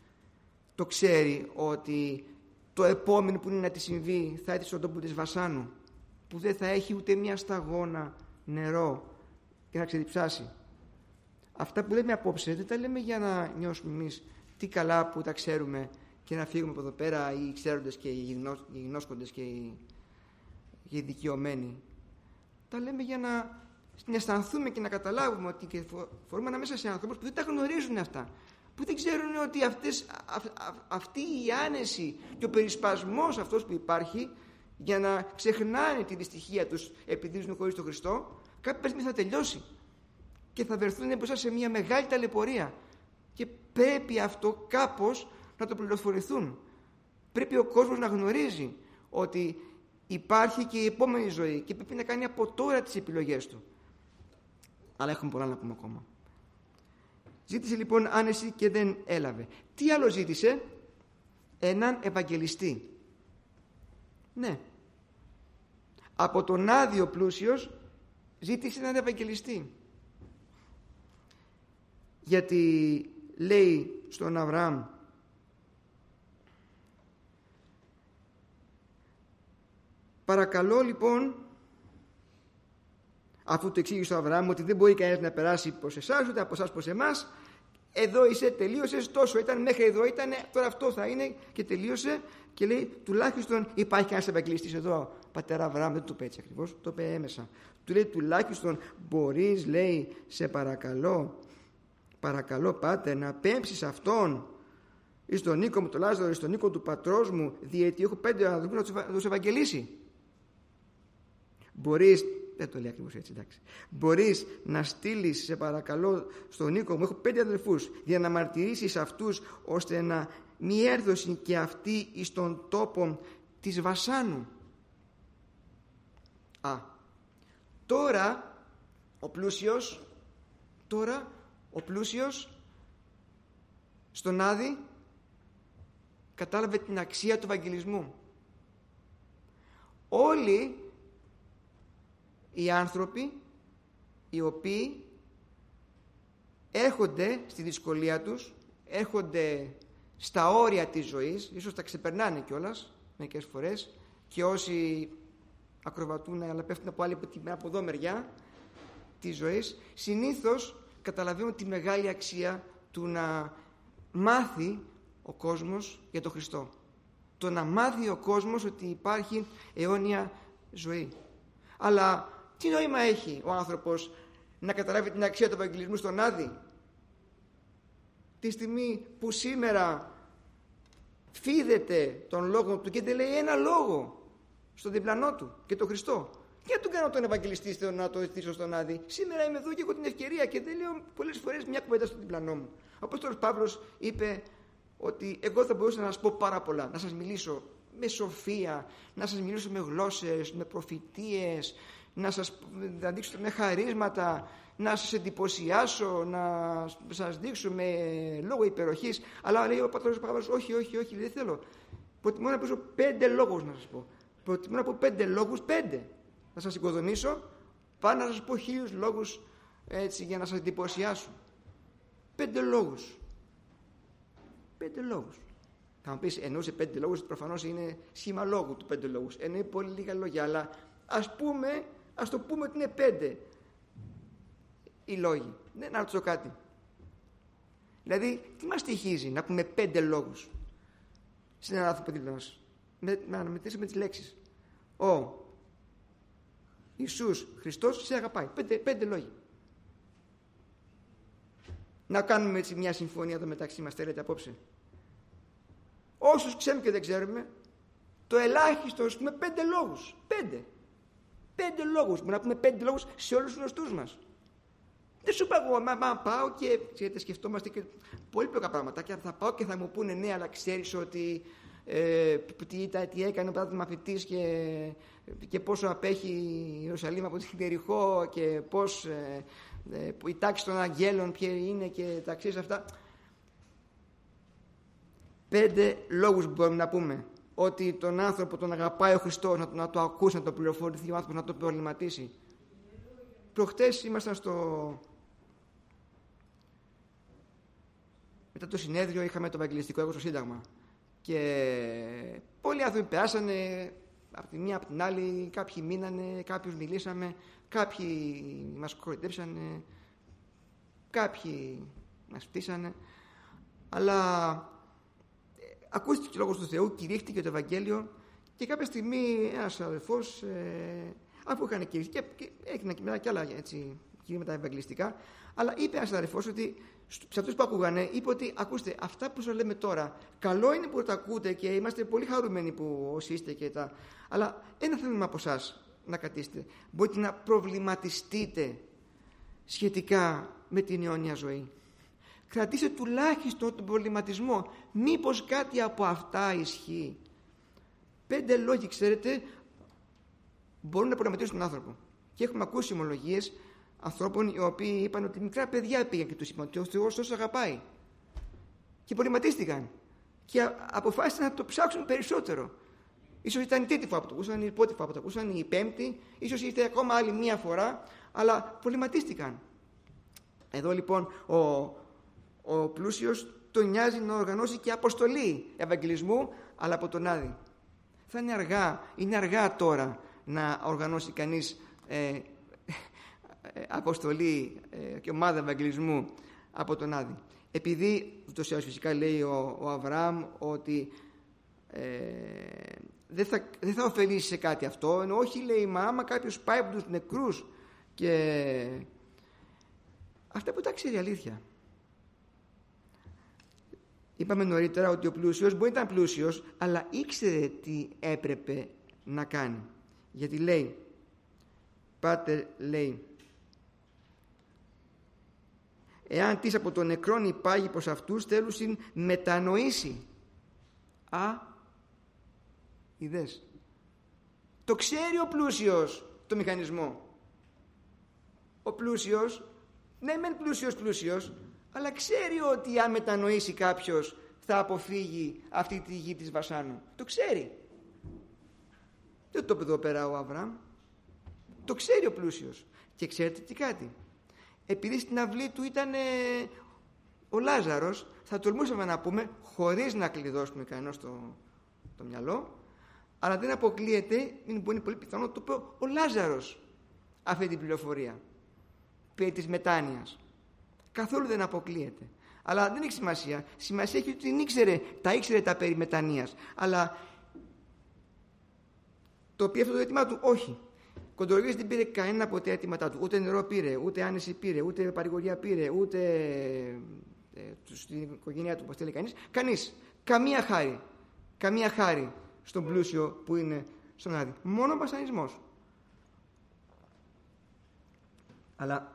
το ξέρει ότι το επόμενο που είναι να τη συμβεί θα έρθει στον τόπο της βασάνου, που δεν θα έχει ούτε μια σταγόνα νερό και να ξεδιψάσει. Αυτά που λέμε απόψε δεν τα λέμε για να νιώσουμε εμείς τι καλά που τα ξέρουμε και να φύγουμε από εδώ πέρα οι ξέροντες και οι γνώσκοντες και οι, και οι δικαιωμένοι. Τα λέμε για να αισθανθούμε και να καταλάβουμε ότι και φορούμε ανάμεσα σε ανθρώπους που δεν τα γνωρίζουν αυτά, που δεν ξέρουν ότι αυτές, α, α, αυτή η άνεση και ο περισπασμός αυτός που υπάρχει για να ξεχνάνε τη δυστυχία τους επειδή ζουν χωρίς τον Χριστό, κάποια στιγμή θα τελειώσει και θα βρεθούν μπροστά σε μια μεγάλη ταλαιπωρία και πρέπει αυτό κάπως να το πληροφορηθούν. Πρέπει ο κόσμος να γνωρίζει ότι υπάρχει και η επόμενη ζωή και πρέπει να κάνει από τώρα τις επιλογές του. Αλλά έχουμε πολλά να πούμε ακόμα. Ζήτησε λοιπόν άνεση και δεν έλαβε. Τι άλλο ζήτησε? Έναν Ευαγγελιστή. Ναι. Από τον άδειο πλούσιος ζήτησε έναν Ευαγγελιστή. Γιατί λέει στον Αβραάμ, παρακαλώ λοιπόν, αφού το εξήγησε ο Αβραάμ ότι δεν μπορεί κανένας να περάσει προς εσάς ούτε από εσάς προς εμάς, εδώ είσαι, τελείωσες, τόσο ήταν, μέχρι εδώ ήταν, τώρα αυτό θα είναι και τελείωσε. Και λέει, τουλάχιστον υπάρχει κανένας Ευαγγελιστής εδώ? Πατέρα Αβραάμ δεν το είπε έτσι ακριβώς, το είπε έμεσα. Του λέει, τουλάχιστον μπορείς, λέει, σε παρακαλώ, παρακαλώ πάτερ, να πέμψεις αυτόν εις τον οίκο μου, τον Λάζαρο, εις τον οίκο του πατρός μου, διότι έχω πέντε ανθρώπους να τους ευαγγελίσει. Μπορείς, δεν το λέει ακριβώς έτσι, εντάξει. Μπορείς να στείλεις, σε παρακαλώ, στον οίκο μου, έχω πέντε αδελφούς, για να μαρτυρήσεις αυτούς, ώστε να μη έρθωσιν και αυτοί εις τον τόπο της βασάνου. Α, τώρα ο πλούσιος, τώρα ο πλούσιος στον Άδη κατάλαβε την αξία του Ευαγγελισμού. Όλοι οι άνθρωποι οι οποίοι έρχονται στη δυσκολία τους, έρχονται στα όρια της ζωής, ίσως τα ξεπερνάνε κιόλας, μερικές φορές, και όσοι ακροβατούν αλλά πέφτουν από άλλη από εδώ μεριά της ζωής, συνήθως καταλαβαίνουν τη μεγάλη αξία του να μάθει ο κόσμος για τον Χριστό. Το να μάθει ο κόσμος ότι υπάρχει αιώνια ζωή. Αλλά τι νόημα έχει ο άνθρωπος να καταλάβει την αξία του Ευαγγελισμού στον Άδη, τη στιγμή που σήμερα φίδεται τον λόγο του και δεν λέει ένα λόγο στον διπλανό του και τον Χριστό? Και να τον κάνω τον Ευαγγελιστή, θέλω να το ζητήσω στον Άδη. Σήμερα είμαι εδώ και έχω την ευκαιρία και δεν λέω πολλές φορές μια κουβέντα στον διπλανό μου. Ο Απόστολος Παύλος είπε ότι εγώ θα μπορούσα να σας πω πάρα πολλά, να σας μιλήσω με σοφία, να σας μιλήσω με γλώσσες, με προφητείες, να σας να δείξω με χαρίσματα, να σας εντυπωσιάσω, να σας δείξω με λόγο υπεροχής. Αλλά λέει ο Απόστολος Παύλος, όχι, όχι, όχι, δεν θέλω. Προτιμώ να πω πέντε λόγους να σας πω. Προτιμώ να πω πέντε λόγους, πέντε. Να σας οικοδομήσω, πάνω να σας πω χίλιους λόγους, έτσι, για να σας εντυπωσιάσω. Πέντε λόγους. Πέντε λόγους. Θα μου πεις, εννοούσε πέντε λόγους, προφανώς είναι σχήμα λόγου του πέντε λόγους. Εννοεί πολύ λίγα λόγια, αλλά ας πούμε, ας το πούμε ότι είναι πέντε οι λόγοι. Ναι, να ρωτήσω κάτι. Δηλαδή, τι μας τυχίζει να πούμε πέντε λόγους στην έναν άνθρωπο δίπλα μας? Με, να αναμετρήσουμε τις λέξεις. Ο Ιησούς Χριστός σε αγαπάει. Πέντε, πέντε λόγοι. Να κάνουμε έτσι μια συμφωνία εδώ μεταξύ μας, θέλετε, απόψε? Όσους ξέρουμε και δεν ξέρουμε, το ελάχιστο, ας πούμε, πέντε λόγους. Πέντε. Πέντε λόγους. Μπορούμε να πούμε πέντε λόγους σε όλους τους γνωστούς μας. Δεν σου είπα εγώ, μα, μα πάω και ξέρετε, σκεφτόμαστε και πολύπλοκα πράγματα. Και θα πάω και θα μου πούνε, ναι, αλλά ξέρεις ότι ε, τι, τι έκανε ο πατέρας μαθητής και, και πόσο απέχει η Ιερουσαλήμ από την Ιεριχώ και πώς ε, ε, η τάξη των αγγέλων ποια είναι και τα ξέρεις αυτά. Πέντε λόγους μπορούμε να πούμε ότι τον άνθρωπο τον αγαπάει ο Χριστός, να, να το ακούσει, να το πληροφορηθεί ο άνθρωπος, να το προβληματίσει. Προχτές ήμασταν στο... Μετά το συνέδριο είχαμε το Ευαγγελιστικό έργο στο Σύνταγμα και πολλοί άνθρωποι περάσανε από τη μία από την άλλη, κάποιοι μείνανε, κάποιους μιλήσαμε, κάποιοι μας κοροϊδέψανε, κάποιοι μας φτύσανε, αλλά ακούστηκε ο λόγος του Θεού, κηρύχτηκε το Ευαγγέλιο και κάποια στιγμή ένας αδελφός, ε, αφού είχαν κηρυχθεί και, και έγιναν και μετά και άλλα έτσι, κηρύγματα ευαγγελιστικά, αλλά είπε ένας αδελφός ότι σε αυτούς που ακούγανε, είπε ότι ακούστε, αυτά που σας λέμε τώρα, καλό είναι που τα ακούτε και είμαστε πολύ χαρούμενοι που όσοι είστε και τα. Αλλά ένα θέλουμε από εσάς να κατήσετε. Μπορείτε να προβληματιστείτε σχετικά με την αιώνια ζωή. Κρατήστε τουλάχιστον τον προβληματισμό. Μήπως κάτι από αυτά ισχύει? Πέντε λόγοι, ξέρετε, μπορούν να προβληματίσουν τον άνθρωπο. Και έχουμε ακούσει ομολογίες ανθρώπων οι οποίοι είπαν ότι μικρά παιδιά πήγαν και τους είπαν ότι ο Θεός τους αγαπάει. Και προβληματίστηκαν. Και αποφάσισαν να το ψάξουν περισσότερο. Ίσως ήταν η τρίτη φορά που το ακούσαν, η πρώτη φορά που το ακούσαν, η πέμπτη, ίσως ήρθε ακόμα άλλη μία φορά, αλλά προβληματίστηκαν. Εδώ λοιπόν ο, ο πλούσιος τον νοιάζει να οργανώσει και αποστολή ευαγγελισμού, αλλά από τον Άδη. Θα είναι αργά, είναι αργά τώρα να οργανώσει κανείς ε, αποστολή ε, και ομάδα ευαγγελισμού από τον Άδη. Επειδή ούτως ή άλλως φυσικά λέει ο, ο Αβραάμ ότι ε, δεν θα, δεν θα ωφελήσει σε κάτι αυτό, ενώ όχι, λέει, μα άμα κάποιος πάει από τους νεκρούς και αυτά που τα ξέρει αλήθεια. Είπαμε νωρίτερα ότι ο πλούσιος μπορεί να ήταν πλούσιος, αλλά ήξερε τι έπρεπε να κάνει. Γιατί λέει, Πάτερ λέει, εάν τις από τον νεκρόν υπάγει προς αυτούς θέλουσιν μετανοήσει. Α, είδες. Το ξέρει ο πλούσιος το μηχανισμό. Ο πλούσιος, ναι μεν πλούσιος πλούσιος, αλλά ξέρει ότι αν μετανοήσει κάποιος θα αποφύγει αυτή τη γη της βασάνου. Το ξέρει. Δεν το είπε εδώ πέρα ο Αβραάμ. Το ξέρει ο πλούσιος. Και ξέρετε τι κάτι. Επειδή στην αυλή του ήταν ε, ο Λάζαρος, θα τολμούσαμε να πούμε, χωρίς να κλειδώσουμε κανένα το, το μυαλό, Αλλά δεν αποκλείεται, είναι πολύ πιθανό να το πει ο Λάζαρος αυτή την πληροφορία περί της μετάνοιας. Καθόλου δεν αποκλείεται. Αλλά δεν έχει σημασία. Σημασία έχει ότι την ήξερε, τα ήξερε τα περί μετανοίας. Αλλά το πει αυτό το αίτημά του, όχι. Κοντοργής δεν πήρε κανένα από τα αιτήματά του. Ούτε νερό πήρε, ούτε άνεση πήρε, ούτε παρηγοριά πήρε, ούτε ε, στην οικογένειά του, όπως θέλει κανείς. Κανείς. Καμία χάρη. Καμία χάρη στον πλούσιο που είναι στον Άδη. Μόνο βασανισμός. Αλλά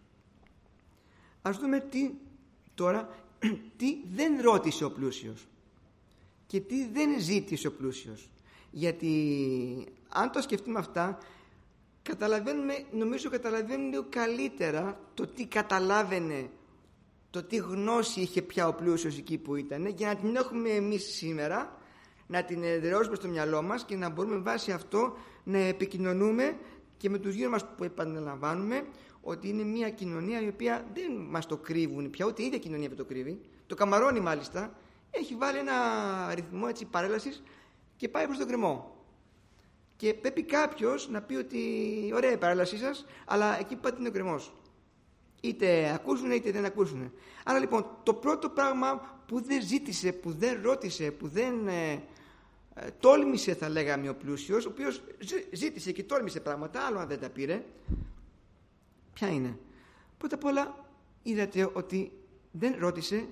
ας δούμε τι τώρα, τι δεν ρώτησε ο πλούσιος και τι δεν ζήτησε ο πλούσιος. Γιατί αν το σκεφτούμε αυτά, καταλαβαίνουμε, νομίζω καταλαβαίνουμε καλύτερα το τι καταλάβαινε, το τι γνώση είχε πια ο πλούσιος εκεί που ήταν, για να την έχουμε εμείς σήμερα, να την εδραιώσουμε στο μυαλό μας και να μπορούμε βάσει αυτό να επικοινωνούμε και με τους γύρω μας που επαναλαμβάνουμε ότι είναι μια κοινωνία η οποία δεν μας το κρύβουν πια, ούτε η ίδια κοινωνία δεν το κρύβει. Το Καμαρώνει μάλιστα έχει βάλει ένα αριθμό έτσι παρέλασης και πάει προς τον γκρεμό. Και πρέπει κάποιος να πει ότι ωραία η παρέλασή σας, αλλά εκεί πάτε είναι ο γκρεμός. Είτε ακούσουν είτε δεν ακούσουν. Άρα λοιπόν το πρώτο πράγμα που δεν ζήτησε, που δεν ρώτησε, που δεν ε, ε, τόλμησε θα λέγαμε ο πλούσιος, ο οποίος ζήτησε και τόλμησε πράγματα, άλλο αν δεν τα πήρε, ποια είναι? Πρώτα απ' όλα είδατε ότι δεν ρώτησε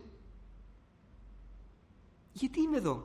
γιατί είμαι εδώ.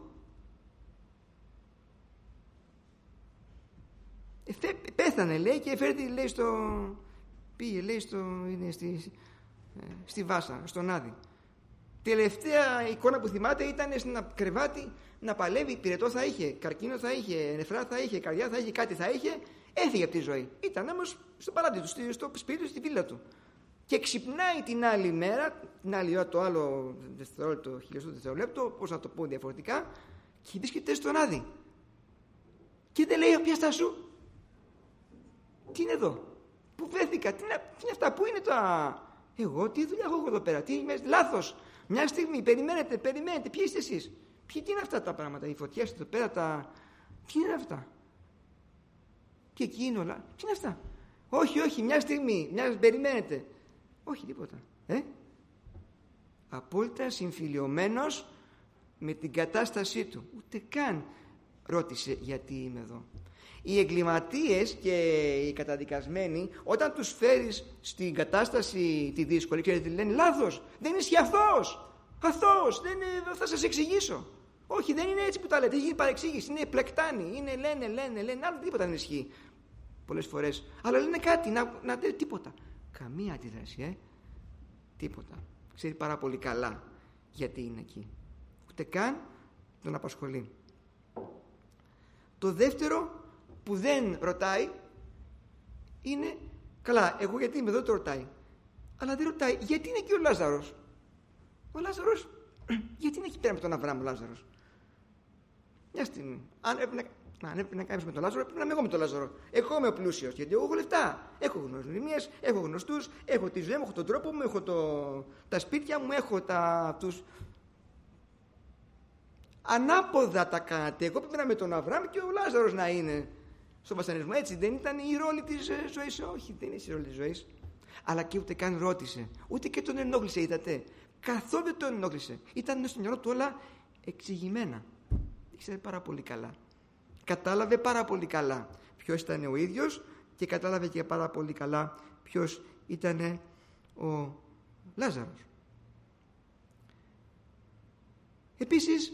Ε, πέθανε λέει και φέρεται λέει στο... πήγε λέει στο... είναι στη... στη Βάσα, στον Άδη. Τελευταία εικόνα που θυμάται ήταν σε ένα κρεβάτι να παλεύει, πυρετό θα είχε, καρκίνο θα είχε, νεφρά θα είχε, καρδιά θα είχε, κάτι θα είχε, έφυγε από τη ζωή. Ήταν όμως στο παλάτι του, στο σπίτι του, στη βίλα του. Και ξυπνάει την άλλη μέρα, την άλλη ώρα, το άλλο δευτερόλεπτο, χιλιοστό δευτερόλεπτο, πώς να το πω διαφορετικά, και βρίσκεται στον Άδη. Και δεν λέει, ποια σου, τι είναι εδώ, πού βρέθηκα, τι είναι, τι είναι αυτά, πού είναι τα... Εγώ, τι δουλειά έχω εδώ πέρα, τι είμαι, λάθος. Μια στιγμή, περιμένετε, περιμένετε, ποιοι είστε εσείς, ποιοι, τι είναι αυτά τα πράγματα, οι φωτιές εδώ πέρα, τα... τι είναι αυτά. Και εκεί είναι όλα, τι είναι αυτά. Όχι, όχι, μια στιγμή, μια περιμένετε. Όχι τίποτα. Ε? Απόλυτα συμφιλιωμένος με την κατάστασή του. Ούτε καν ρώτησε γιατί είμαι εδώ. Οι εγκληματίες και οι καταδικασμένοι, όταν τους φέρεις στην κατάσταση τη δύσκολη, ξέρετε τι λένε, λάθος, δεν ισχύει αθώος, αθώος, δεν είναι, θα σας εξηγήσω. Όχι, δεν είναι έτσι που τα λέτε, έχει παρεξήγηση, είναι πλεκτάνη, είναι λένε, λένε, λένε, άλλο τίποτα δεν ισχύει. Πολλές φορές, αλλά λένε κάτι, να, να τίποτα. Καμία αντίδραση, ε, τίποτα. Ξέρει πάρα πολύ καλά γιατί είναι εκεί. Ούτε καν τον απασχολεί. Το δεύτερο που δεν ρωτάει είναι, καλά, εγώ γιατί είμαι εδώ, το ρωτάει. Αλλά δεν ρωτάει, γιατί είναι εκεί ο Λάζαρος. Ο Λάζαρος, γιατί είναι εκεί πέρα με τον Αβραάμ ο Λάζαρος. Μια στιγμή, αν έπρεπε να, αν έπρεπε να κάνεις με τον Λάζαρο, έπρεπε να είμαι εγώ με τον Λάζαρο. Εγώ είμαι ο πλούσιος, γιατί εγώ έχω λεφτά. Έχω γνωριμίες, έχω γνωστούς, έχω τη ζωή μου, έχω τον τρόπο μου, έχω το, τα σπίτια μου, έχω τα, τους... Ανάποδα τα κάνατε. Εγώ πρέπει να είμαι με τον Αβραάμ και ο Λάζαρος να είναι στον βασανισμό. Έτσι δεν ήταν η ρόλη της ζωής. Όχι, δεν είναι η ρόλη της ζωής. Αλλά και ούτε καν ρώτησε. Ούτε και τον ενόχλησε, είδατε. Καθόλου δεν τον ενόχλησε. Ήταν στο μυαλό του όλα εξηγημένα. Ήξερε πάρα πολύ καλά. Κατάλαβε πάρα πολύ καλά ποιος ήταν ο ίδιος και κατάλαβε και πάρα πολύ καλά ποιος ήταν ο Λάζαρος. Επίσης,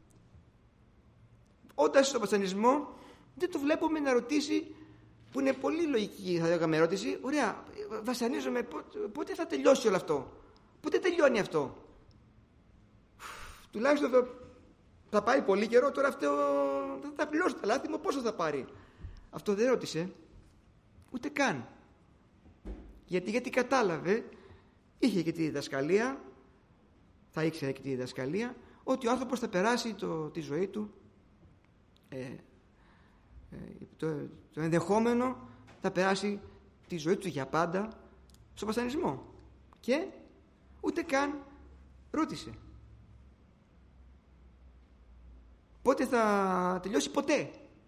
όταν στο βασανισμό δεν το βλέπουμε να ρωτήσει, που είναι πολύ λογική θα λέγαμε ερώτηση, ωραία, βασανίζομαι, πότε, πότε θα τελειώσει όλο αυτό, πότε τελειώνει αυτό. Τουλάχιστον θα, θα πάει πολύ καιρό, τώρα αυτό θα, θα πληρώσω τα λάθη μου, πόσο θα πάρει. Αυτό δεν ρώτησε ούτε καν. Γιατί, γιατί κατάλαβε, είχε και τη διδασκαλία, θα ήξερε και τη διδασκαλία, ότι ο άνθρωπος θα περάσει το, τη ζωή του, ε, ε, το, το ενδεχόμενο θα περάσει τη ζωή του για πάντα στο βασανισμό. Και ούτε καν ρώτησε. Πότε θα τελειώσει, ποτέ.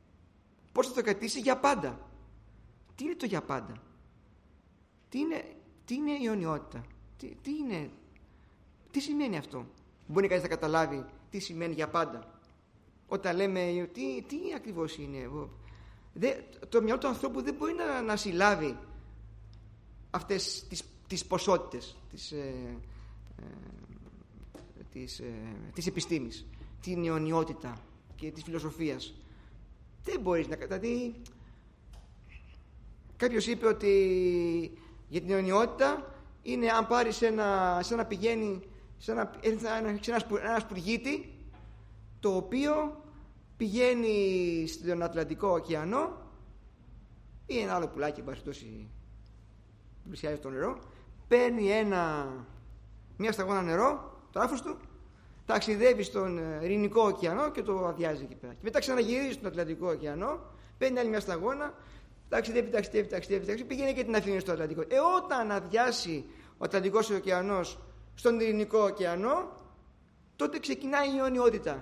πώς θα το κρατήσει για πάντα. Τι είναι το για πάντα? Τι είναι, τι είναι η αιωνιότητα? Τι, τι είναι, τι σημαίνει αυτό? Μπορεί κανείς να καταλάβει τι σημαίνει για πάντα? Όταν λέμε τι, τι ακριβώς είναι, δε, το μυαλό του ανθρώπου δεν μπορεί να, να συλλάβει αυτές τις, τις ποσότητες της, ε, ε, της, ε, της επιστήμης, την αιωνιότητα και της φιλοσοφίας. Δεν μπορείς να καταλάβει. Κάποιος είπε ότι για την αιωνιότητα είναι αν πάρεις ένα, σαν να πηγαίνει σαν να, ένα, ένα σπουργίτη το οποίο πηγαίνει στον Ατλαντικό ωκεανό ή ένα άλλο πουλάκι που πλησιάζει το νερό, παίρνει ένα, μια σταγόνα νερό, το άφος του, ταξιδεύει στον Ειρηνικό ωκεανό και το αδειάζει εκεί πέρα. Και μετά ξαναγυρίζει στον Ατλαντικό ωκεανό, παίρνει άλλη μια σταγόνα, ταξιδεύει, ταξιδεύει, ταξιδεύει, ταξιδεύει, πηγαίνει και την αφήνει στο Ατλαντικό. Ε, όταν αδειάσει ο Ατλαντικός ωκεανός στον Ειρηνικό ωκεανό, τότε ξεκινάει η αιωνιότητα.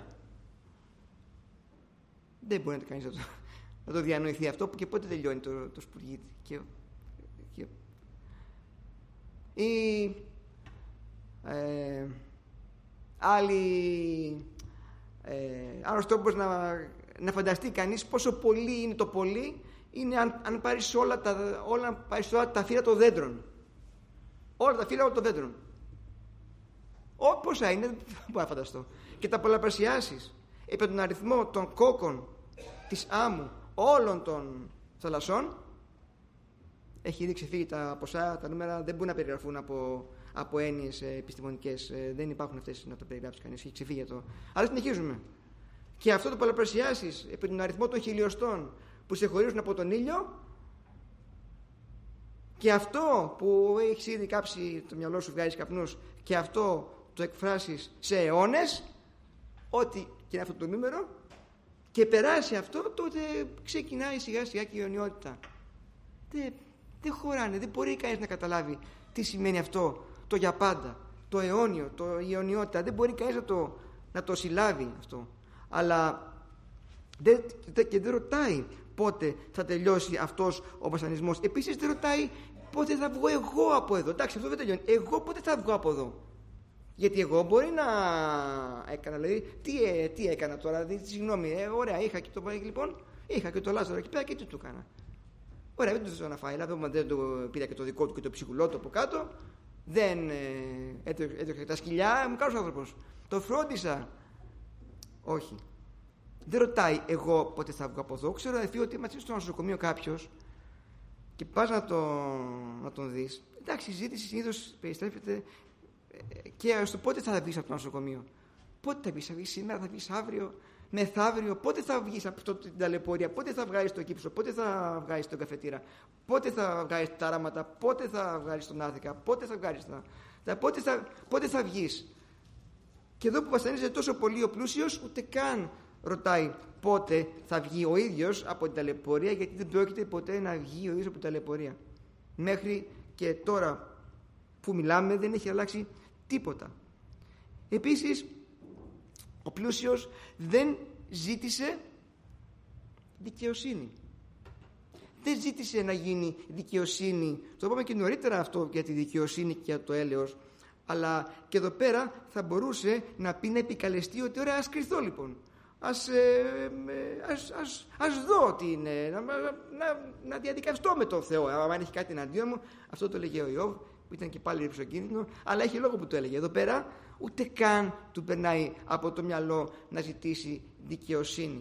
Δεν μπορεί να κανείς να το, να το διανοηθεί αυτό, και πότε τελειώνει το, το σπουργίτι. Και, και... Ή ε, άλλη ε, άλλος τρόπος να, να φανταστεί κανείς πόσο πολύ είναι το πολύ, είναι αν, αν πάρεις όλα τα, όλα, πάρεις όλα τα φύλλα των δέντρων. Όλα τα φύλλα των δέντρων. Ό, πόσα είναι, δεν μπορώ να φανταστώ. Και τα πολλαπλασιάσεις επί τον αριθμό των κόκκων της άμμου όλων των θαλασσών. Έχει ήδη ξεφύγει τα ποσά, τα νούμερα δεν μπορούν να περιγραφούν από, από έννοιες επιστημονικές. Δεν υπάρχουν αυτές να το περιγράψει κανείς. Έχει ξεφύγει αυτό. Αλλά συνεχίζουμε. Και αυτό το πολλαπλασιάσεις επί τον αριθμό των χιλιοστών που σε χωρίζουν από τον ήλιο, και αυτό που έχεις ήδη κάψει το μυαλό σου, βγάζεις καπνούς, και αυτό το εκφράσεις σε αιώνες, ό,τι και είναι αυτό το νούμερο, και περάσει αυτό, τότε ξεκινάει σιγά σιγά και η αιωνιότητα. Δεν, δεν χωράνε, δεν μπορεί κανείς να καταλάβει τι σημαίνει αυτό το για πάντα, το αιώνιο, το η αιωνιότητα. Δεν μπορεί κανείς να το, να το συλλάβει αυτό. Αλλά δεν, και δεν ρωτάει πότε θα τελειώσει αυτός ο βασανισμός. Επίσης δεν ρωτάει πότε θα βγω εγώ από εδώ. Εντάξει, αυτό δεν τελειώνει. Εγώ πότε θα βγω από εδώ? Γιατί εγώ μπορεί να έκανα, δηλαδή, τι, τι έκανα τώρα, δηλαδή, συγγνώμη, ε, ωραία, είχα και το λοιπόν, είχα και το Λάζαρο εκεί πέρα και τι του έκανα. Ωραία, δεν του έδωσα να φάει, δηλαδή, δεν το πήρα και το δικό του και το ψυχουλό του από κάτω, δεν ε, έτρεχε τα σκυλιά, μου καλός άνθρωπος. Το φρόντισα. Όχι. Δεν ρωτάει εγώ πότε θα βγω από εδώ. Ξέρω, αδελφοί, ότι είμαστε στο νοσοκομείο κάποιος και πας να, το, να τον δεις. Εντάξει, η συζήτηση συνήθως περιστρέφεται και στο πότε θα βγεις από το νοσοκομείο. Πότε θα βγεις, θα βγεις σήμερα, θα βγεις αύριο, μεθαύριο, πότε θα βγεις από αυτό, την ταλαιπωρία, πότε θα βγάλεις το κύψο, πότε θα βγάλεις τον καφετήρα, πότε θα βγάλεις τα ράματα, πότε θα βγάλεις τον άδικα, πότε θα βγάλεις τα. Πότε θα, πότε θα βγεις. Και εδώ που βασανίζεται τόσο πολύ ο πλούσιος, ούτε καν ρωτάει πότε θα βγει ο ίδιος από την ταλαιπωρία, γιατί δεν πρόκειται ποτέ να βγει ο ίδιος από την ταλαιπωρία. Μέχρι και τώρα που μιλάμε δεν έχει αλλάξει τίποτα. Επίσης, ο πλούσιος δεν ζήτησε δικαιοσύνη. Δεν ζήτησε να γίνει δικαιοσύνη. Το είπαμε και νωρίτερα αυτό για τη δικαιοσύνη και για το έλεος. Αλλά και εδώ πέρα θα μπορούσε να πει, να επικαλεστεί ότι ωραία, ας κρυθώ λοιπόν. Ας, ε, ας, ας, ας δω τι είναι, να, να, να διαδικαστώ με τον Θεό. Αν έχει κάτι εναντίον μου, αυτό το έλεγε ο Ιώβ, που ήταν και πάλι ρυψοκίνδυνο, αλλά έχει λόγο που το έλεγε. Εδώ πέρα ούτε καν του περνάει από το μυαλό να ζητήσει δικαιοσύνη.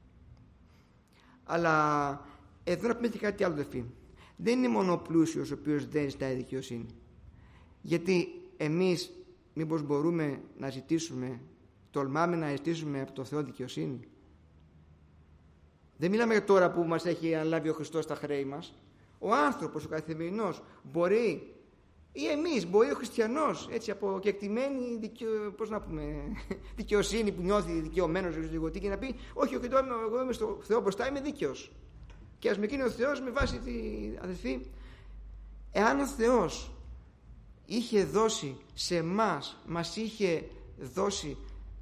Αλλά εδώ να πούμε και κάτι άλλο, δεφή. Δεν είναι μόνο ο πλούσιος ο οποίος δεν ζητάει δικαιοσύνη. Γιατί εμείς μήπως μπορούμε να ζητήσουμε, τολμάμε να ζητήσουμε από το Θεό δικαιοσύνη? Δεν μιλάμε για τώρα που μας έχει αναλάβει ο Χριστός τα χρέη μας. Ο άνθρωπος, ο καθημερινός, μπορεί, ή εμείς, μπορεί ο χριστιανός, έτσι από κεκτημένη δικαιο, πώς να πούμε, δικαιοσύνη που νιώθει δικαιωμένος και να πει, όχι, εγώ είμαι στο Θεό μπροστά, είμαι δίκαιος. Και ας με εκείνει ο Θεός με βάση τη αδελφή. Εάν ο Θεός είχε δώσει σε εμάς, μας είχε δώσει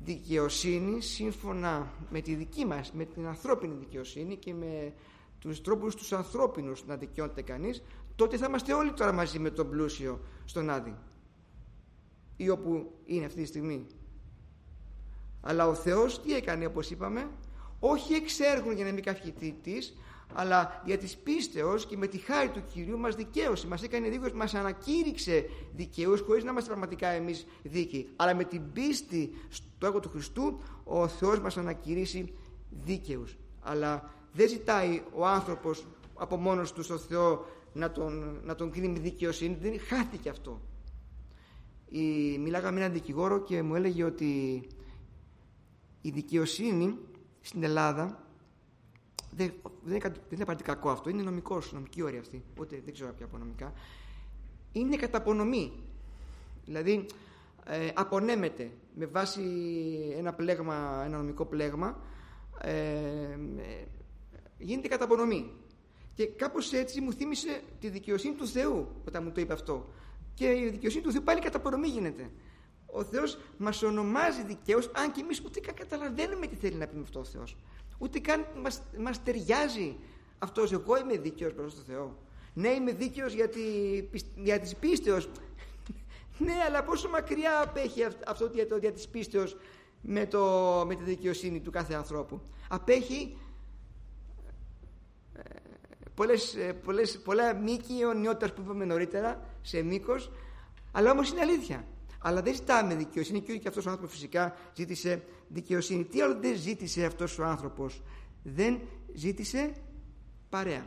δικαιοσύνη σύμφωνα με τη δική μας, με την ανθρώπινη δικαιοσύνη και με τους τρόπους τους ανθρώπινους να δικαιώνεται κανείς, τότε θα είμαστε όλοι τώρα μαζί με τον πλούσιο στον Άδη ή όπου είναι αυτή τη στιγμή. Αλλά ο Θεός τι έκανε, όπως είπαμε? Όχι εξ έργων για να μην καυχητήτης, αλλά για της πίστεως και με τη χάρη του Κυρίου μας δικαίωσε, μας έκανε δίκαιους, μας ανακήρυξε δικαίους, χωρίς να είμαστε πραγματικά εμείς δίκαιοι, αλλά με την πίστη στο έργο του Χριστού ο Θεός μας ανακηρύσει δίκαιους. Αλλά δεν ζητάει ο άνθρωπος από μόνος του στο Θεό να τον, να τον κρίνει με δικαιοσύνη. Δεν χάθηκε αυτό. Η, μιλάγα με έναν δικηγόρο και μου έλεγε ότι η δικαιοσύνη στην Ελλάδα δεν, δεν, είναι, δεν είναι απαραίτητα κακό αυτό, είναι νομικός, νομική όρια αυτή, ούτε δεν ξέρω πια από νομικά. Είναι καταπονομή, δηλαδή ε, απονέμεται με βάση ένα πλέγμα, ένα νομικό πλέγμα, ε, ε, γίνεται καταπονομή. Και κάπως έτσι μου θύμισε τη δικαιοσύνη του Θεού όταν μου το είπε αυτό. Και η δικαιοσύνη του Θεού πάλι καταπονομή γίνεται. Ο Θεός μας ονομάζει δικαίους, αν και εμείς ούτε καν καταλαβαίνουμε τι θέλει να πει με αυτό ο Θεός. Ούτε καν μας, μας ταιριάζει αυτός. Εγώ είμαι δίκαιος προς τον Θεό. Ναι, είμαι δίκαιος γιατί, για της πίστεως. Ναι, αλλά πόσο μακριά απέχει αυτό για, το, για της πίστεως με, το, με τη δικαιοσύνη του κάθε ανθρώπου? Απέχει ε, πολλές, πολλές, πολλά μήκη αιωνιότητας που είπαμε νωρίτερα, σε μήκος, αλλά όμως είναι αλήθεια. Αλλά δεν ζητάμε δικαιοσύνη, και αυτός ο άνθρωπος φυσικά ζήτησε δικαιοσύνη. Τι άλλο δεν ζήτησε αυτός ο άνθρωπος? Δεν ζήτησε παρέα.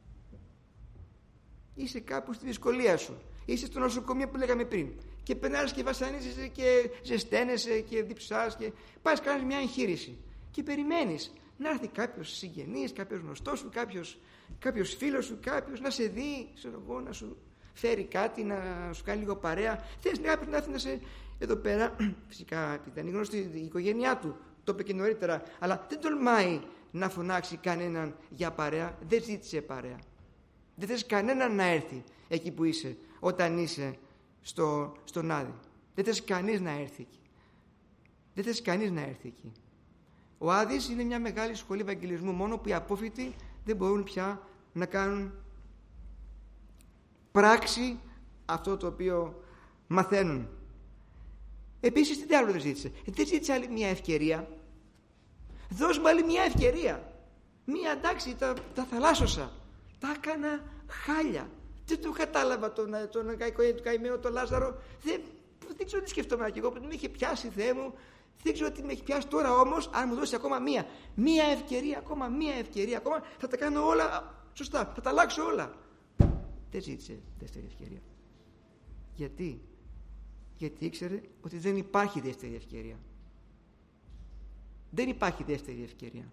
Είσαι κάπου στη δυσκολία σου, είσαι στο νοσοκομείο που λέγαμε πριν, και περνάς και βασανίζεσαι και ζεσταίνεσαι και διψάς και πας κάνεις μια εγχείρηση και περιμένεις να έρθει κάποιος συγγενής, κάποιος γνωστός σου, κάποιος, κάποιος φίλος σου, κάποιος να σε δει, ξέρω εγώ, να σου φέρει κάτι, να σου κάνει λίγο παρέα. Θες κάποιος να έρθει να σε... Εδώ πέρα, φυσικά επειδή είναι γνωστή η οικογένειά του, το είπε και νωρίτερα, αλλά δεν τολμάει να φωνάξει κανέναν για παρέα. Δεν ζήτησε παρέα. Δεν θες κανέναν να έρθει εκεί που είσαι όταν είσαι στο, στον Άδη. Δεν θες κανείς να έρθει εκεί. Δεν θες κανείς να έρθει εκεί. Ο Άδης είναι μια μεγάλη σχολή ευαγγελισμού, μόνο που οι απόφοιτοι δεν μπορούν πια να κάνουν πράξη αυτό το οποίο μαθαίνουν. Επίσης τι άλλο δεν ζήτησε? Δεν ζήτησε άλλη μια ευκαιρία. Δώσ' μου άλλη μια ευκαιρία. Μία, εντάξει, τα, τα θαλάσσωσα, τα έκανα χάλια, δεν το κατάλαβα τον, τον, τον του καημένο τον Λάζαρο, δεν, δεν ξέρω τι σκεφτόμουν και εγώ, που με είχε πιάσει, Θεέ μου, δεν ξέρω τι με έχει πιάσει. Τώρα όμως, αν μου δώσει ακόμα μία μία ευκαιρία, ακόμα μία ευκαιρία, ακόμα, θα τα κάνω όλα σωστά, θα τα αλλάξω όλα. Δεν ζήτησε δεύτερη ευκαιρία. Γιατί? Γιατί ήξερε ότι δεν υπάρχει δεύτερη ευκαιρία. Δεν υπάρχει δεύτερη ευκαιρία.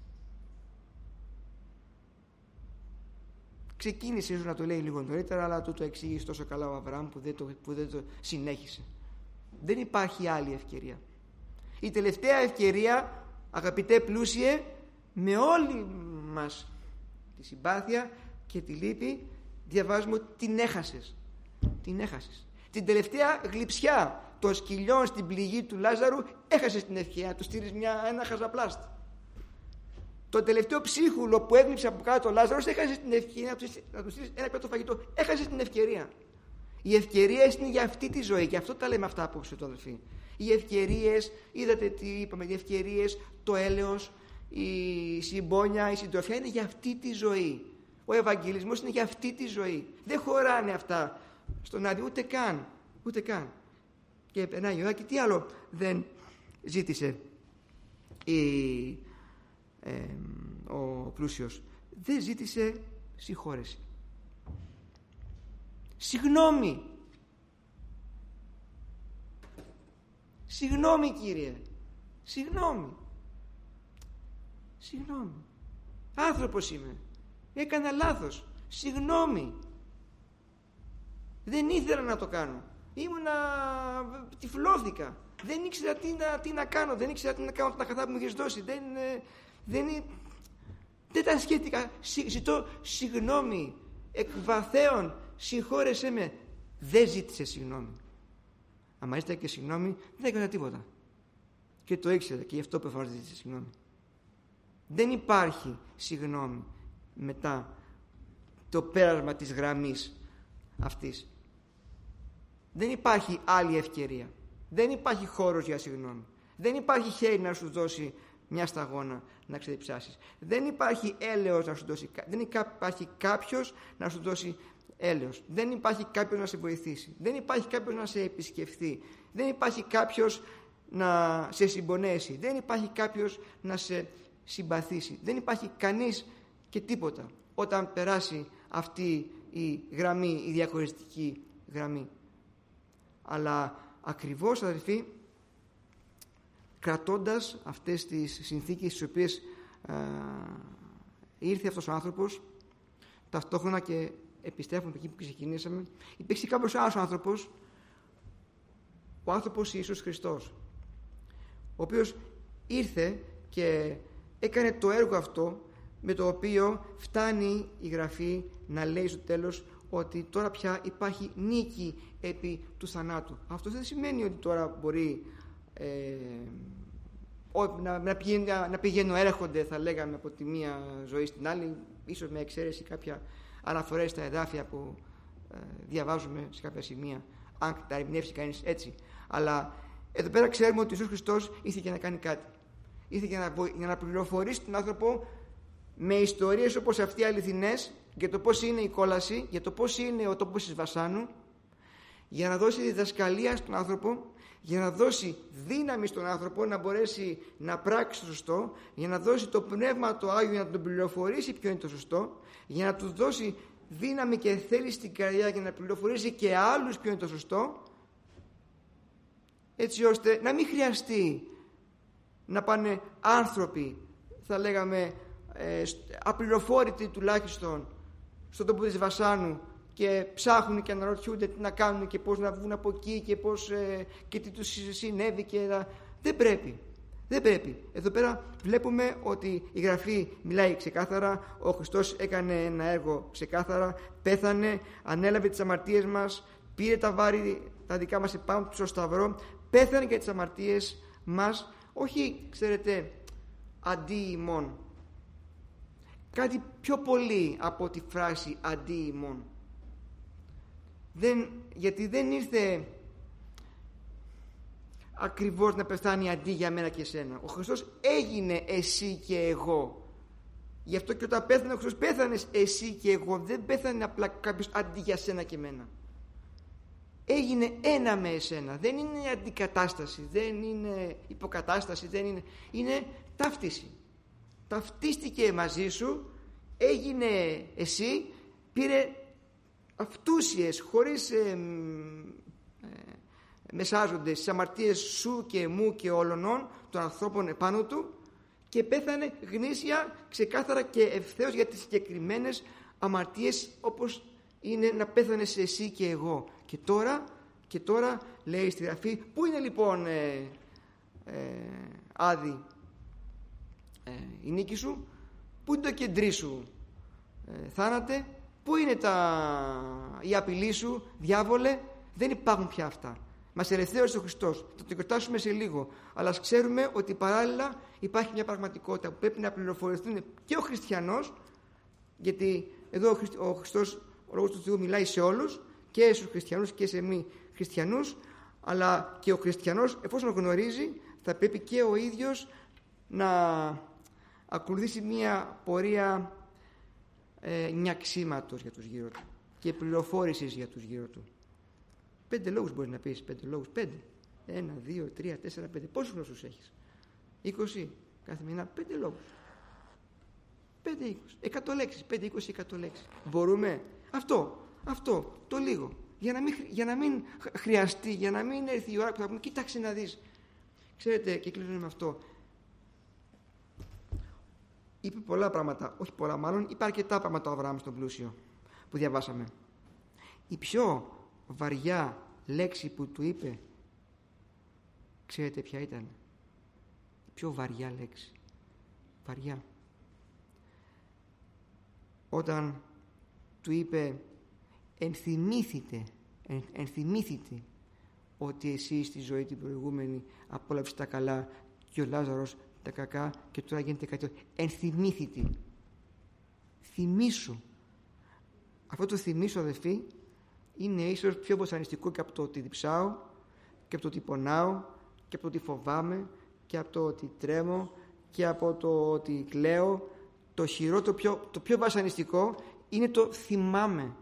Ξεκίνησε ίσως να το λέει λίγο νωρίτερα, αλλά του το εξήγησε τόσο καλά ο Αβραάμ που δεν το, που δεν το συνέχισε. Δεν υπάρχει άλλη ευκαιρία. Η τελευταία ευκαιρία, αγαπητέ πλούσιε, με όλη μας τη συμπάθεια και τη λύπη, διαβάζουμε ότι την έχασες. Την έχασες. Την τελευταία γλειψιά των σκυλιών στην πληγή του Λάζαρου έχασες την ευκαιρία να του στείλεις μια, ένα χαζαπλάστη. Το τελευταίο ψίχουλο που έγλειψε από κάτω ο Λάζαρος έχασες την ευκαιρία να του στείλεις ένα πιάτο φαγητό. Έχασες την ευκαιρία. Οι ευκαιρίες είναι για αυτή τη ζωή, και αυτό τα λέμε αυτά απόψε το αδελφοί. Οι ευκαιρίες, είδατε τι είπαμε, οι ευκαιρίες, το έλεος, η συμπόνια, η συντροφιά είναι για αυτή τη ζωή. Ο Ευαγγελισμός είναι για αυτή τη ζωή. Δεν χωράνε αυτά στον Άδη, ούτε καν. Ούτε καν. Και περνάει η ώρα και τι άλλο δεν ζήτησε η, ε, ο πλούσιος? Δεν ζήτησε συγχώρεση. Συγγνώμη. Συγγνώμη, Κύριε. Συγγνώμη. Συγγνώμη. Άνθρωπος είμαι. Έκανα λάθος. Συγγνώμη. Δεν ήθελα να το κάνω. Ήμουνα... τυφλώθηκα. Δεν ήξερα τι να, τι να κάνω. Δεν ήξερα τι να κάνω τα καθά που μου είχες δώσει. Δεν... Δεν, δεν τα σκέφτηκα. Ζητώ συγγνώμη. Εκ βαθέων συγχώρεσέ με. Δεν ζήτησε συγγνώμη. Αν ζήτησε και συγγνώμη, δεν έκανε τίποτα. Και και το ήξερε και γι' αυτό προφανώς δεν ζήτησε συγγνώμη. Δεν υπάρχει συγγνώμη μετά το πέρασμα της γραμμής αυτής. Δεν υπάρχει άλλη ευκαιρία. Δεν υπάρχει χώρος για συγγνώμη. Δεν υπάρχει χέρι να σου δώσει μια σταγόνα να ξεδιψάσεις. Δεν υπάρχει έλεος να σου δώσει. Δεν υπάρχει κάποιος να σου δώσει έλεος. Δεν υπάρχει κάποιος να σε βοηθήσει. Δεν υπάρχει κάποιος να σε επισκεφθεί. Δεν υπάρχει κάποιος να σε συμπονέσει. Δεν υπάρχει κάποιος να σε συμπαθήσει. Δεν υπάρχει κανείς και τίποτα όταν περάσει αυτή η γραμμή, η διαχωριστική γραμμή. Αλλά ακριβώς, αδελφοί, κρατώντας αυτές τις συνθήκες στις οποίες α, ήρθε αυτός ο άνθρωπος, ταυτόχρονα και επιστρέφουμε εκεί που ξεκινήσαμε, υπήρξε κάποιος άλλος άνθρωπος, ο άνθρωπος Ιησούς Χριστός, ο οποίος ήρθε και έκανε το έργο αυτό με το οποίο φτάνει η Γραφή να λέει στο τέλος ότι τώρα πια υπάρχει νίκη επί του θανάτου. Αυτό δεν σημαίνει ότι τώρα μπορεί ε, να, να, πηγαίνει, να πηγαίνουν έρχονται, θα λέγαμε, από τη μία ζωή στην άλλη, ίσως με εξαίρεση κάποια αναφορές στα εδάφια που ε, διαβάζουμε σε κάποια σημεία, αν τα ερμηνεύσει κανείς έτσι. Αλλά εδώ πέρα ξέρουμε ότι ο Ιησούς Χριστός ήρθε για να κάνει κάτι. Ήρθε για να, για να πληροφορήσει τον άνθρωπο με ιστορίες όπως αυτοί αληθινές για το πώς είναι η κόλαση, για το πώς είναι ο τόπος της Βασάνου, για να δώσει διδασκαλία στον άνθρωπο, για να δώσει δύναμη στον άνθρωπο να μπορέσει να πράξει το σωστό, για να δώσει το Πνεύμα το Άγιο να τον πληροφορήσει ποιο είναι το σωστό, για να του δώσει δύναμη και θέληση στην καρδιά για να πληροφορήσει και άλλους ποιο είναι το σωστό, έτσι ώστε να μην χρειαστεί να πάνε άνθρωποι, θα λέγαμε ε, απληροφόρητοι τουλάχιστον, στον τόπο της Βασάνου και ψάχνουν και αναρωτιούνται τι να κάνουν και πώς να βγουν από εκεί και, πώς, ε, και τι τους συνέβη και να... δεν πρέπει δεν πρέπει. Εδώ πέρα βλέπουμε ότι η Γραφή μιλάει ξεκάθαρα, ο Χριστός έκανε ένα έργο ξεκάθαρα, πέθανε, ανέλαβε τις αμαρτίες μας, πήρε τα βάρη τα δικά μας επάνω του στο σταυρό, πέθανε για τις αμαρτίες μας, όχι, ξέρετε, αντί ημών. Κάτι πιο πολύ από τη φράση αντί ημών. Δεν, γιατί δεν ήρθε ακριβώς να πεθάνει αντί για μένα και εσένα. Ο Χριστός έγινε εσύ και εγώ. Γι' αυτό και όταν πέθανε ο Χριστός, πέθανες εσύ και εγώ. Δεν πέθανε απλά κάποιος αντί για σένα και εμένα. Έγινε ένα με εσένα. Δεν είναι αντικατάσταση, δεν είναι υποκατάσταση, δεν είναι, είναι ταύτιση. Ταυτίστηκε μαζί σου, έγινε εσύ, πήρε αυτούσιες, χωρίς ε, ε, μεσάζοντες, τις αμαρτίες σου και μου και όλων των ανθρώπων επάνω του και πέθανε γνήσια, ξεκάθαρα και ευθέως για τις συγκεκριμένες αμαρτίες, όπως είναι να πέθανες εσύ και εγώ. Και τώρα, και τώρα λέει στη Γραφή, πού είναι λοιπόν ε, ε, Άδη ε, η νίκη σου, πού είναι το κεντρί σου ε, θάνατε, πού είναι τα, η απειλή σου διάβολε, δεν υπάρχουν πια αυτά. Μας ελευθέρωσε ο Χριστός, θα το γιορτάσουμε σε λίγο, αλλά ας ξέρουμε ότι παράλληλα υπάρχει μια πραγματικότητα που πρέπει να πληροφορηθούν και ο χριστιανός, γιατί εδώ ο Χριστός, ο Λόγος του Θεού μιλάει σε όλους, και στους χριστιανούς και σε μη χριστιανούς, αλλά και ο χριστιανός, εφόσον γνωρίζει, θα πρέπει και ο ίδιος να ακολουθήσει μια πορεία ε, νιαξίματος για τους γύρω του και πληροφόρησης για τους γύρω του. Πέντε λόγους μπορείς να πεις, πέντε λόγους, πέντε. Ένα, δύο, τρία, τέσσερα, πέντε. Πόσους γνώσους έχεις? Είκοσι κάθε μήνα, πέντε λόγους. Πέντε, είκοσι. Εκατό λέξεις, πέντε, είκοσι, εκατό λέξεις. Μπορούμε. Αυτό, αυτό, το λίγο. Για να μην, για να μην χρειαστεί, για να μην έρθει η ώρα που θα πούμε, κοίταξε να δεις. Ξέρετε, και κλείνουμε με αυτό. Είπε πολλά πράγματα, όχι πολλά μάλλον, είπε αρκετά πράγματα ο Αβραάμ στον πλούσιο που διαβάσαμε. Η πιο βαριά λέξη που του είπε, ξέρετε ποια ήταν? Η πιο βαριά λέξη. Βαριά. Όταν του είπε, ενθυμήθητε, εν, ενθυμήθητε ότι εσύ στη ζωή την προηγούμενη απόλαυσες τα καλά και ο Λάζαρος τα κακά και τώρα γίνεται κάτι. Ενθυμήθητη. Θυμήσου. Αυτό το θυμήσου, αδελφοί, είναι ίσως πιο βασανιστικό και από το ότι διψάω και από το ότι πονάω και από το ότι φοβάμαι και από το ότι τρέμω και από το ότι κλαίω. Το χειρότερο, το πιο, το πιο βασανιστικό είναι το θυμάμαι.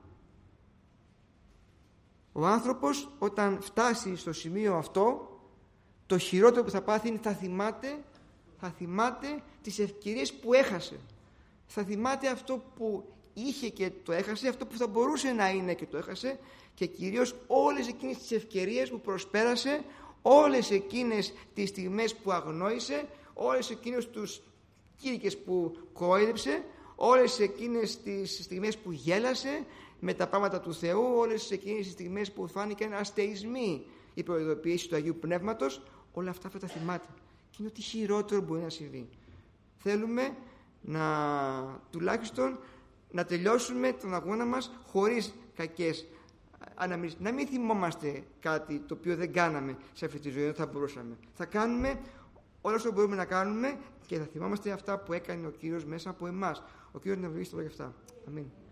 Ο άνθρωπος όταν φτάσει στο σημείο αυτό, το χειρότερο που θα πάθει είναι θα θυμάται, θα θυμάται τις ευκαιρίες που έχασε. Θα θυμάται αυτό που είχε και το έχασε, αυτό που θα μπορούσε να είναι και το έχασε, και κυρίως όλες εκείνες τις ευκαιρίες που προσπέρασε, όλες εκείνες τις στιγμές που αγνόησε, όλες εκείνες τους κήρυκες που κόηδεψε, όλες εκείνες τις στιγμές που γέλασε με τα πράγματα του Θεού, όλες εκείνες τις στιγμές που φάνηκαν αστεισμοί η προειδοποίηση του Αγίου Πνεύματος, όλα αυτά θα τα θυμάται. Και είναι ότι χειρότερο μπορεί να συμβεί. Θέλουμε να τουλάχιστον να τελειώσουμε τον αγώνα μας χωρίς κακές αναμνήσεις. Να μην θυμόμαστε κάτι το οποίο δεν κάναμε σε αυτή τη ζωή, δεν θα μπορούσαμε. Θα κάνουμε όλα όσα μπορούμε να κάνουμε και θα θυμάμαστε αυτά που έκανε ο Κύριος μέσα από εμάς. Ο Κύριος να βοηθήσει τώρα για αυτά. Αμήν.